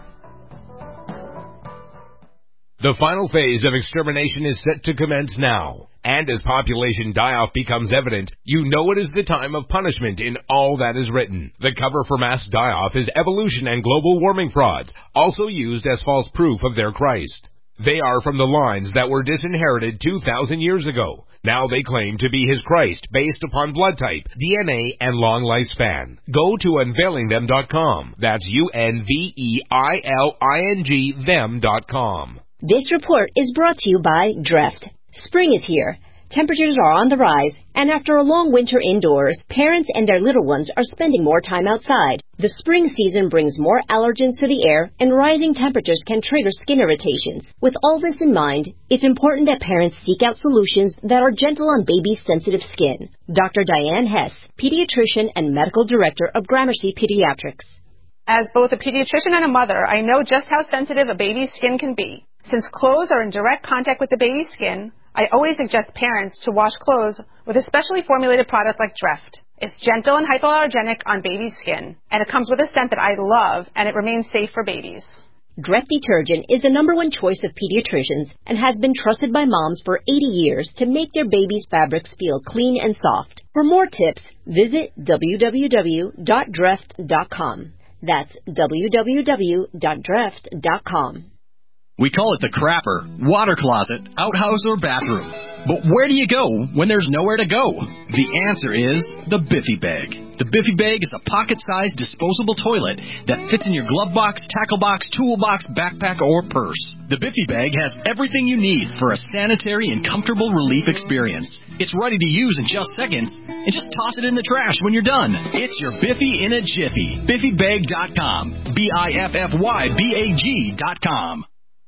S17: The final phase of extermination is set to commence now. And as population die-off becomes evident, you know it is the time of punishment in all that is written. The cover for mass die-off is evolution and global warming frauds, also used as false proof of their Christ. They are from the lines that were disinherited two thousand years ago. Now they claim to be his Christ based upon blood type, D N A, and long lifespan. Go to unveiling them dot com. That's U N V E I L I N G them dot com.
S18: This report is brought to you by Dreft. Spring is here. Temperatures are on the rise, and after a long winter indoors, parents and their little ones are spending more time outside. The spring season brings more allergens to the air, and rising temperatures can trigger skin irritations. With all this in mind, it's important that parents seek out solutions that are gentle on babies' sensitive skin. Doctor Diane Hess, pediatrician and medical director of Gramercy Pediatrics.
S19: As both a pediatrician and a mother, I know just how sensitive a baby's skin can be. Since clothes are in direct contact with the baby's skin, I always suggest parents to wash clothes with a specially formulated product like Dreft. It's gentle and hypoallergenic on baby's skin, and it comes with a scent that I love, and it remains safe for babies.
S18: Dreft detergent is the number one choice of pediatricians and has been trusted by moms for eighty years to make their babies' fabrics feel clean and soft. For more tips, visit w w w dot dreft dot com. That's w w w dot dreft dot com.
S20: We call it the crapper, water closet, outhouse, or bathroom. But where do you go when there's nowhere to go? The answer is the Biffy Bag. The Biffy Bag is a pocket-sized disposable toilet that fits in your glove box, tackle box, toolbox, backpack, or purse. The Biffy Bag has everything you need for a sanitary and comfortable relief experience. It's ready to use in just seconds, and just toss it in the trash when you're done. It's your Biffy in a jiffy. Biffy Bag dot com. B I F F Y B A G dot com.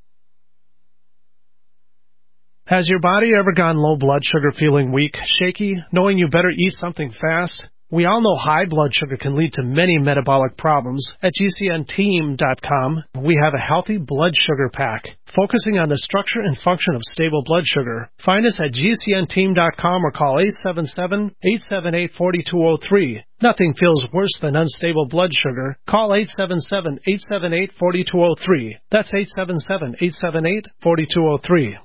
S21: Has your body ever gone low blood sugar, feeling weak, shaky, knowing you better eat something fast? We all know high blood sugar can lead to many metabolic problems. At G C N team dot com, we have a healthy blood sugar pack, focusing on the structure and function of stable blood sugar. Find us at G C N team dot com or call eight seven seven, eight seven eight, four two zero three. Nothing feels worse than unstable blood sugar. Call eight seven seven, eight seven eight, four two zero three. That's eight seven seven, eight seven eight, four two zero three.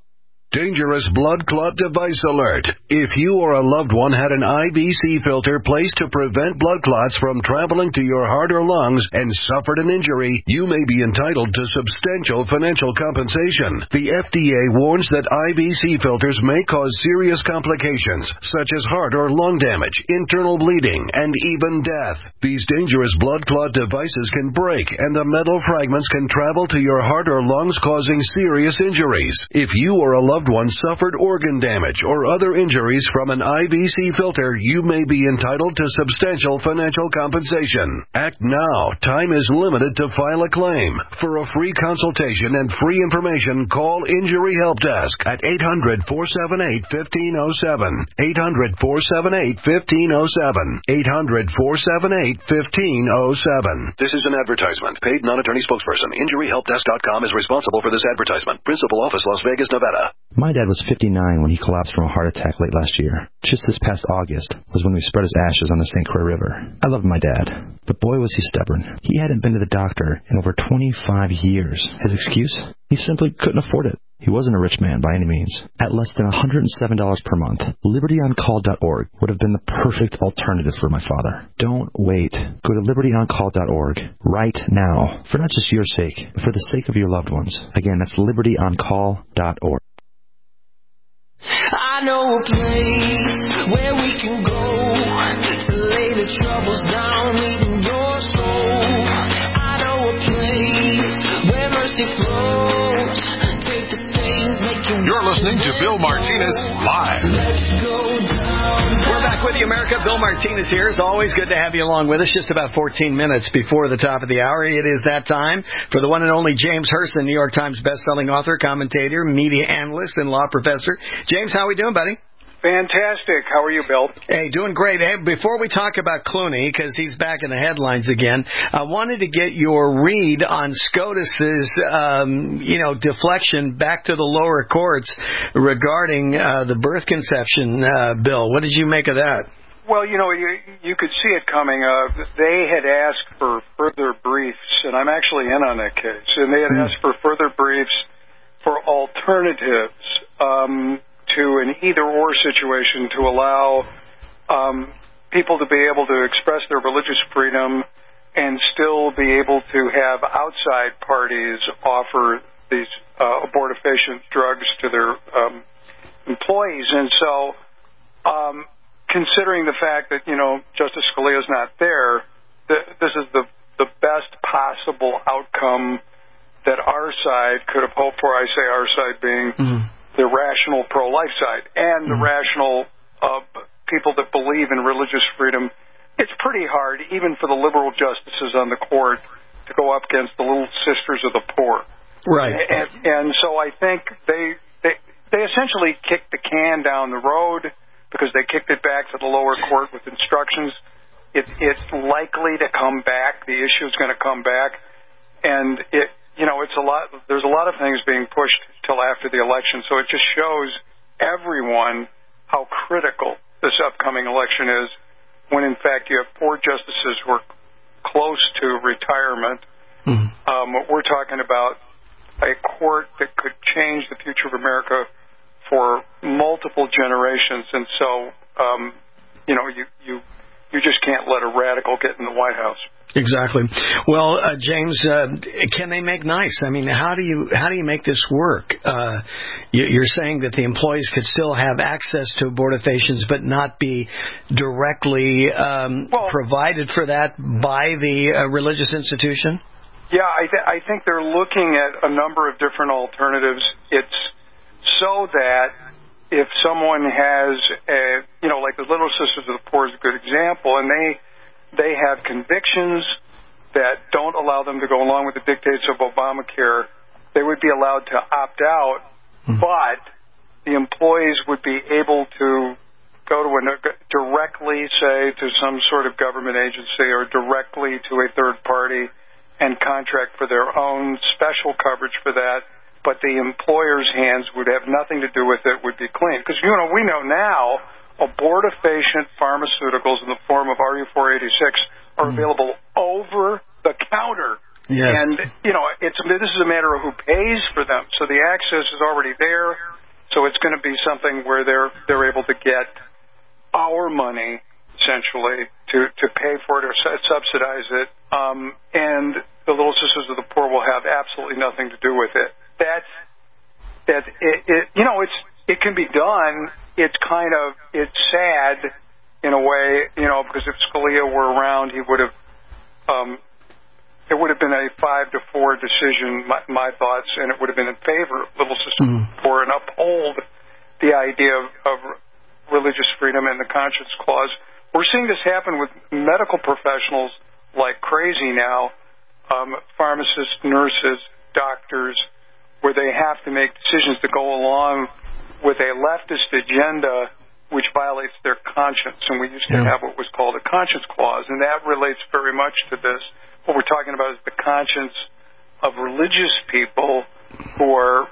S15: Dangerous blood clot device alert. If you or a loved one had an I V C filter placed to prevent blood clots from traveling to your heart or lungs and suffered an injury, you may be entitled to substantial financial compensation. The F D A warns that I V C filters may cause serious complications, such as heart or lung damage, internal bleeding, and even death. These dangerous blood clot devices can break, and the metal fragments can travel to your heart or lungs, causing serious injuries. If you or a loved one suffered organ damage or other injuries from an I V C filter, you may be entitled to substantial financial compensation. Act now. Time is limited to file a claim. For a free consultation and free information, call Injury Help Desk at eight hundred, four seven eight, one five zero seven. eight hundred, four seven eight, one five zero seven. eight hundred, four seven eight, one five zero seven. This is an advertisement. Paid non-attorney spokesperson. Injury Help Desk dot com is responsible for this advertisement. Principal office, Las Vegas, Nevada.
S1: My dad was fifty-nine when he collapsed from a heart attack late last year. Just this past August was when we spread his ashes on the Saint Croix River. I loved my dad, but boy was he stubborn. He hadn't been to the doctor in over twenty-five years. His excuse? He simply couldn't afford it. He wasn't a rich man by any means. At less than one hundred seven dollars per month, liberty on call dot org would have been the perfect alternative for my father. Don't wait. Go to liberty on call dot org right now, for not just your sake, but for the sake of your loved ones. Again, that's liberty on call dot org.
S4: I know a place where we can go to lay the troubles down, leaving your soul. I know a place where mercy flows. Take the stains, make you.
S2: You're listening to Bill Martinez Live.
S4: Let's go down.
S9: We're back with you, America. Bill Martinez here. It's always good to have you along with us. Just about fourteen minutes before the top of the hour. It is that time for the one and only James Herson, New York Times bestselling author, commentator, media analyst, and law professor. James, how are we doing, buddy?
S22: Fantastic. How are you, Bill?
S9: Hey, doing great. Hey, before we talk about Clooney, because he's back in the headlines again, I wanted to get your read on SCOTUS's, um, you know, deflection back to the lower courts regarding uh, the birth conception uh, bill. What did you make of that?
S22: Well, you know, you, you could see it coming. Uh, they had asked for further briefs, and I'm actually in on that case, and they had mm. asked for further briefs for alternatives um to an either-or situation to allow um, people to be able to express their religious freedom and still be able to have outside parties offer these uh, abortifacient drugs to their um, employees. And so um, considering the fact that, you know, Justice Scalia is not there, th- this is the, the best possible outcome that our side could have hoped for. I say our side being... Mm-hmm. the rational pro-life side and the mm. rational uh, people that believe in religious freedom. It's pretty hard, even for the liberal justices on the court, to go up against the little sisters of the poor.
S9: Right.
S22: And, and so I think they, they they essentially kicked the can down the road because they kicked it back to the lower court with instructions. It, it's likely to come back. The issue is going to come back. And it, you know, it's a lot. There's a lot of things being pushed till after the election, so it just shows everyone how critical this upcoming election is. When in fact you have four justices who are close to retirement, mm-hmm. um, we're talking about a court that could change the future of America for multiple generations, and so um, you know, you you you just can't let a radical get in the White House.
S9: Exactly. Well, uh, James, uh, can they make nice? I mean, how do you how do you make this work? Uh, you're saying that the employees could still have access to abortifacients, but not be directly um, well, provided for that by the uh, religious institution?
S22: Yeah, I, th- I think they're looking at a number of different alternatives. It's so that if someone has, a, you know, like the Little Sisters of the Poor is a good example, and they they have convictions that don't allow them to go along with the dictates of Obamacare, they would be allowed to opt out, mm-hmm. but the employees would be able to go to a, directly, say, to some sort of government agency or directly to a third party and contract for their own special coverage for that, but the employer's hands would have nothing to do with it, would be clean. Because, you know, we know now abortifacient pharmaceuticals in the form of R U four eighty-six are mm. available over the counter.
S9: Yes.
S22: And, you know, it's this is a matter of who pays for them. So the access is already there. So it's going to be something where they're they're able to get our money, essentially, to, to pay for it or subsidize it, um, and the Little Sisters of the Poor will have absolutely nothing to do with it. That's that. It, it, you know, it's it can be done. It's kind of it's sad in a way, you know, because if Scalia were around, he would have. Um, it would have been a five to four decision, my, my thoughts, and it would have been in favor of Little Sisters of the Poor and uphold the idea of, of religious freedom and the conscience clause. We're seeing this happen with medical professionals like crazy now, um, pharmacists, nurses, doctors, where they have to make decisions to go along with a leftist agenda which violates their conscience. And we used to
S7: Yeah.
S22: have what was called a conscience clause, and that relates very much to this. What we're talking about is the conscience of religious people who are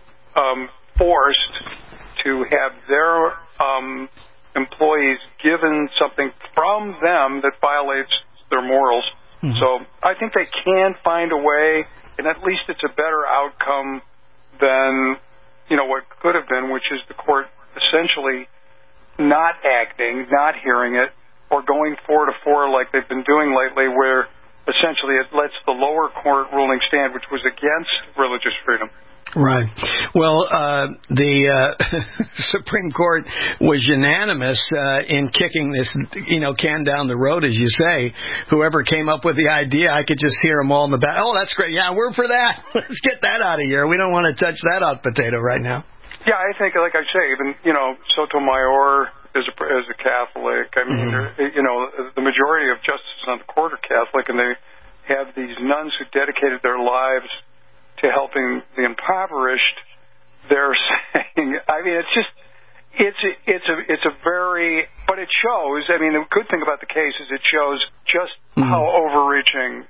S22: um, forced to have their um, employees given something from them that violates their morals. Mm-hmm. So I think they can find a way, and at least it's a better outcome than, you know, what could have been, which is the court essentially not acting, not hearing it, or going four to four like they've been doing lately, where essentially it lets the lower court ruling stand, which was against religious freedom.
S9: Right. Well, uh, the uh, Supreme Court was unanimous uh, in kicking this, you know, can down the road, as you say. Whoever came up with the idea, I could just hear them all in the back. Oh, that's great. Yeah, we're for that. Let's get that out of here. We don't want to touch that hot potato right now.
S22: Yeah, I think, like I say, even, you know, Sotomayor is a, is a Catholic. I mean, mm-hmm. you know, the majority of justices on the court are Catholic, and they have these nuns who dedicated their lives to helping the impoverished. They're saying, I mean, it's just, it's a, it's a, it's a very, but it shows. I mean, the good thing about the case is it shows just mm-hmm. how overreaching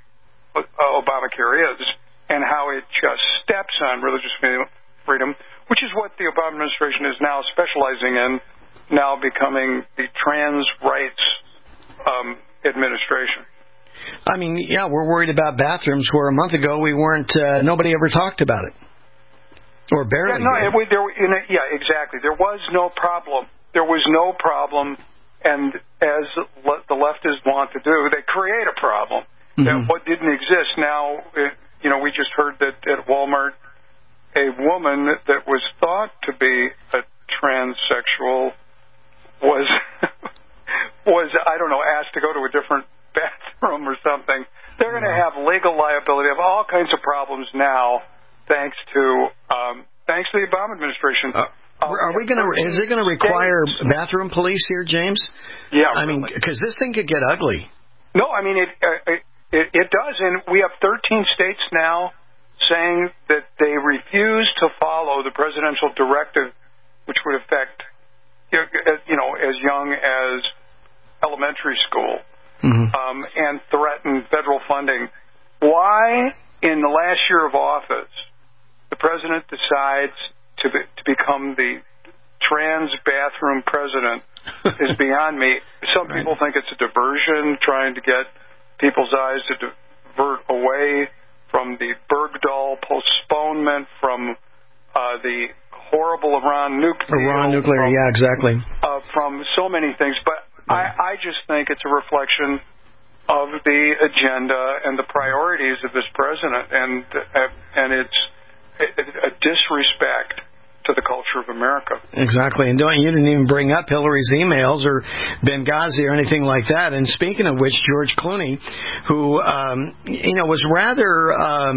S22: Obamacare is, and how it just steps on religious freedom, which is what the Obama administration is now specializing in, now becoming the trans rights um, administration.
S9: I mean, yeah, we're worried about bathrooms where a month ago we weren't. Uh, nobody ever talked about it, or barely.
S22: Yeah, no, it, there, in a, yeah, exactly. There was no problem. There was no problem, and as le- the leftists want to do, they create a problem mm-hmm. that what didn't exist. Now, it, you know, we just heard that at Walmart, a woman that was thought to be a transsexual was was I don't know asked to go to a different bathroom or something. They're going to have legal liability of all kinds of problems now, thanks to um, thanks to the Obama administration.
S9: Uh, are we going to? Is it going to require bathroom police here, James?
S22: Yeah,
S9: I mean, because this thing could get ugly.
S22: No, I mean it, uh, it. It does, and we have thirteen states now saying that they refuse to follow the presidential directive, which would affect, you know, as young as elementary school. Mm-hmm. Um, and threaten federal funding. Why, in the last year of office, the president decides to be, to become the trans bathroom president is beyond me. Some right. people think it's a diversion, trying to get people's eyes to divert away from the Bergdahl postponement, from uh, the horrible Iran nuclear.
S9: Iran nuclear, from, yeah, exactly.
S22: Uh, from so many things, but. I, I just think it's a reflection of the agenda and the priorities of this president, and uh, and it's a, a disrespect to the culture of America.
S9: Exactly, and don't, you didn't even bring up Hillary's emails or Benghazi or anything like that. And speaking of which, George Clooney, who um, you know was rather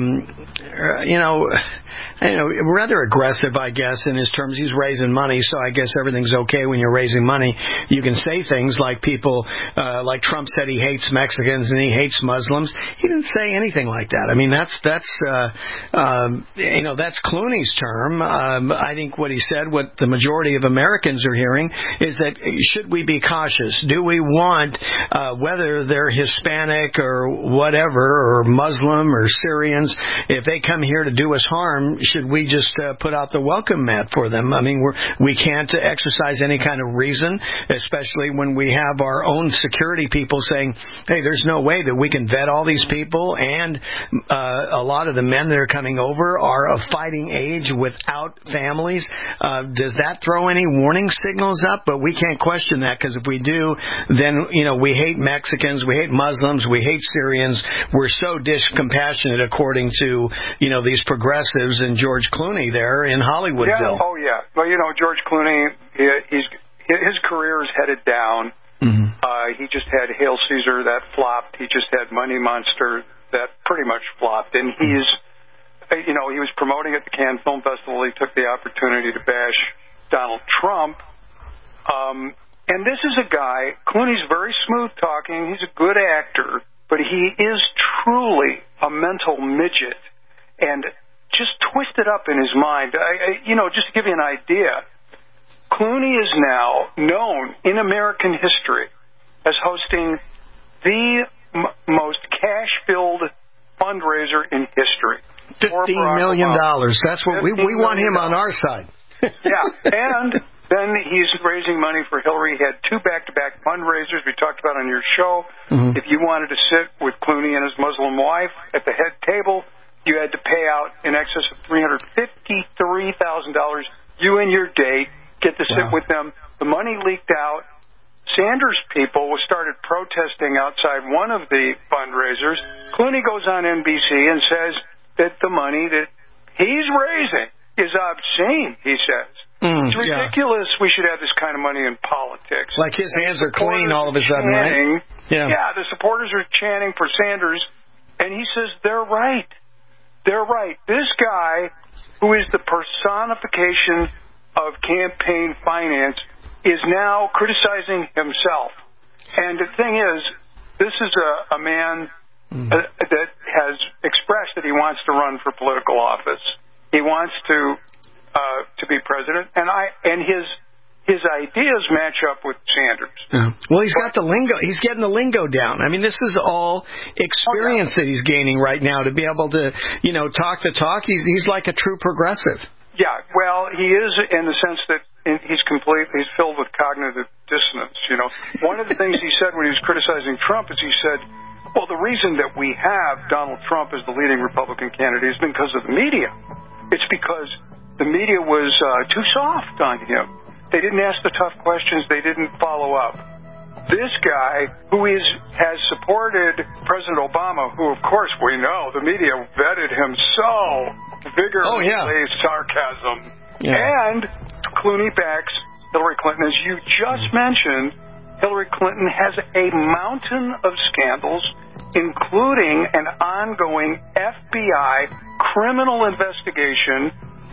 S9: um, you know. You know, rather aggressive, I guess, in his terms. He's raising money, so I guess everything's okay when you're raising money. You can say things like people, uh, like Trump said he hates Mexicans and he hates Muslims. He didn't say anything like that. I mean, that's, that's uh, um, you know, that's Clooney's term. Um, I think what he said, what the majority of Americans are hearing, is that should we be cautious? Do we want, uh, whether they're Hispanic or whatever, or Muslim or Syrians, if they come here to do us harm, should we just uh, put out the welcome mat for them? I mean, we're, we can't exercise any kind of reason, especially when we have our own security people saying, hey, there's no way that we can vet all these people, and uh, a lot of the men that are coming over are of fighting age without families.
S7: families. Uh, does that throw any warning signals up? But we can't question that, because if we do, then, you know, we hate Mexicans, we hate Muslims, we hate Syrians. We're so discompassionate, according to, you know, these progressives and George Clooney there in Hollywoodville.
S22: Yeah, oh, yeah. Well, you know, George Clooney, he, he's his career is headed down.
S7: Mm-hmm.
S22: Uh, he just had Hail Caesar, that flopped. He just had Money Monster, that pretty much flopped. And he's, you know, he was promoting at the Cannes Film Festival. He took the opportunity to bash Donald Trump. Um, and this is a guy, Clooney's very smooth talking. He's a good actor, but he is truly a mental midget and just twisted up in his mind. I, I, you know, just to give you an idea, Clooney is now known in American history as hosting the m- most cash-filled fundraiser in history.
S7: Fifteen million dollars. That's what we we want him on our side.
S22: Yeah, and then he's raising money for Hillary. He had two back-to-back fundraisers we talked about on your show.
S7: Mm-hmm.
S22: If you wanted to sit with Clooney and his Muslim wife at the head table, you had to pay out in excess of three hundred fifty-three thousand dollars. You and your date get to sit
S7: Wow.
S22: with them. The money leaked out. Sanders people started protesting outside one of the fundraisers. Clooney goes on N B C and says that the money that he's raising is obscene, he says.
S7: Mm,
S22: it's ridiculous
S7: yeah.
S22: we should have this kind of money in politics.
S7: Like his
S22: And
S7: hands
S22: the
S7: are clean
S22: supporters
S7: all of a sudden,
S22: chanting,
S7: right? Yeah.
S22: Yeah, the supporters are chanting for Sanders, and he says they're right. They're right. This guy, who is the personification of campaign finance, is now criticizing himself. And the thing is, this is a, a man mm. uh, that has expressed that he wants to run for political office. He wants to uh, to be president, and I and his his ideas match up with Sanders.
S7: Yeah. Well, he's got the lingo. He's getting the lingo down. I mean, this is all experience oh, yeah. that he's gaining right now to be able to, you know, talk the talk. He's he's like a true progressive.
S22: Yeah, well, he is in the sense that he's complete. He's filled with cognitive dissonance. You know, one of the things he said when he was criticizing Trump is he said, "Well, the reason that we have Donald Trump as the leading Republican candidate is because of the media. It's because the media was uh, too soft on him. They didn't ask the tough questions. They didn't follow up." This guy, who is has supported President Obama, who, of course, we know the media vetted him so vigorously,
S7: oh, yeah.
S22: sarcasm,
S7: yeah.
S22: and Clooney backs Hillary Clinton. As you just mentioned, Hillary Clinton has a mountain of scandals, including an ongoing F B I criminal investigation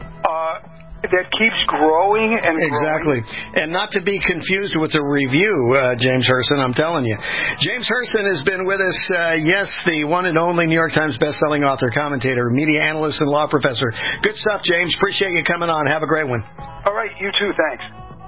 S22: uh, that keeps growing and growing.
S7: Exactly. And not to be confused with a review, uh, James Herson, I'm telling you. James Herson has been with us, uh, yes, the one and only New York Times bestselling author, commentator, media analyst, and law professor. Good stuff, James. Appreciate you coming on. Have a great one.
S22: All right, you too. Thanks.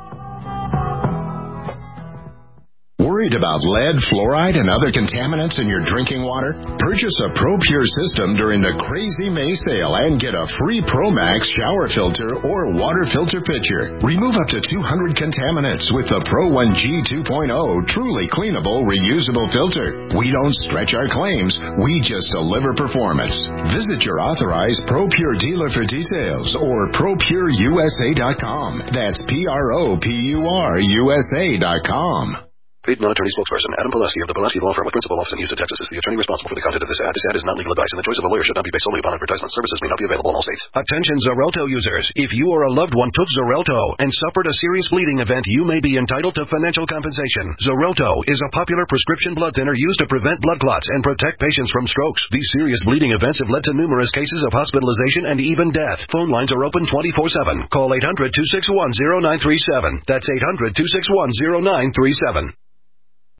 S5: Worried about lead, fluoride, and other contaminants in your drinking water? Purchase a ProPure system during the Crazy May sale and get a free ProMax shower filter or water filter pitcher. Remove up to two hundred contaminants with the Pro one G two point oh truly cleanable, reusable filter. We don't stretch our claims. We just deliver performance. Visit your authorized ProPure dealer for details or Pro Pure U S A dot com. That's P R O P U R U S A dot com.
S15: Paid non-attorney spokesperson Adam Pulaski of the Pulaski Law Firm with principal office in Houston, Texas, is the attorney responsible for the content of this ad. This ad is not legal advice, and the choice of a lawyer should not be based solely upon advertisement. Services may not be available in all states. Attention Xarelto users. If you or a loved one took Xarelto and suffered a serious bleeding event, you may be entitled to financial compensation. Xarelto is a popular prescription blood thinner used to prevent blood clots and protect patients from strokes. These serious bleeding events have led to numerous cases of hospitalization and even death. Phone lines are open twenty-four seven. Call eight hundred two six one zero nine three seven. That's eight hundred two six one zero nine three seven.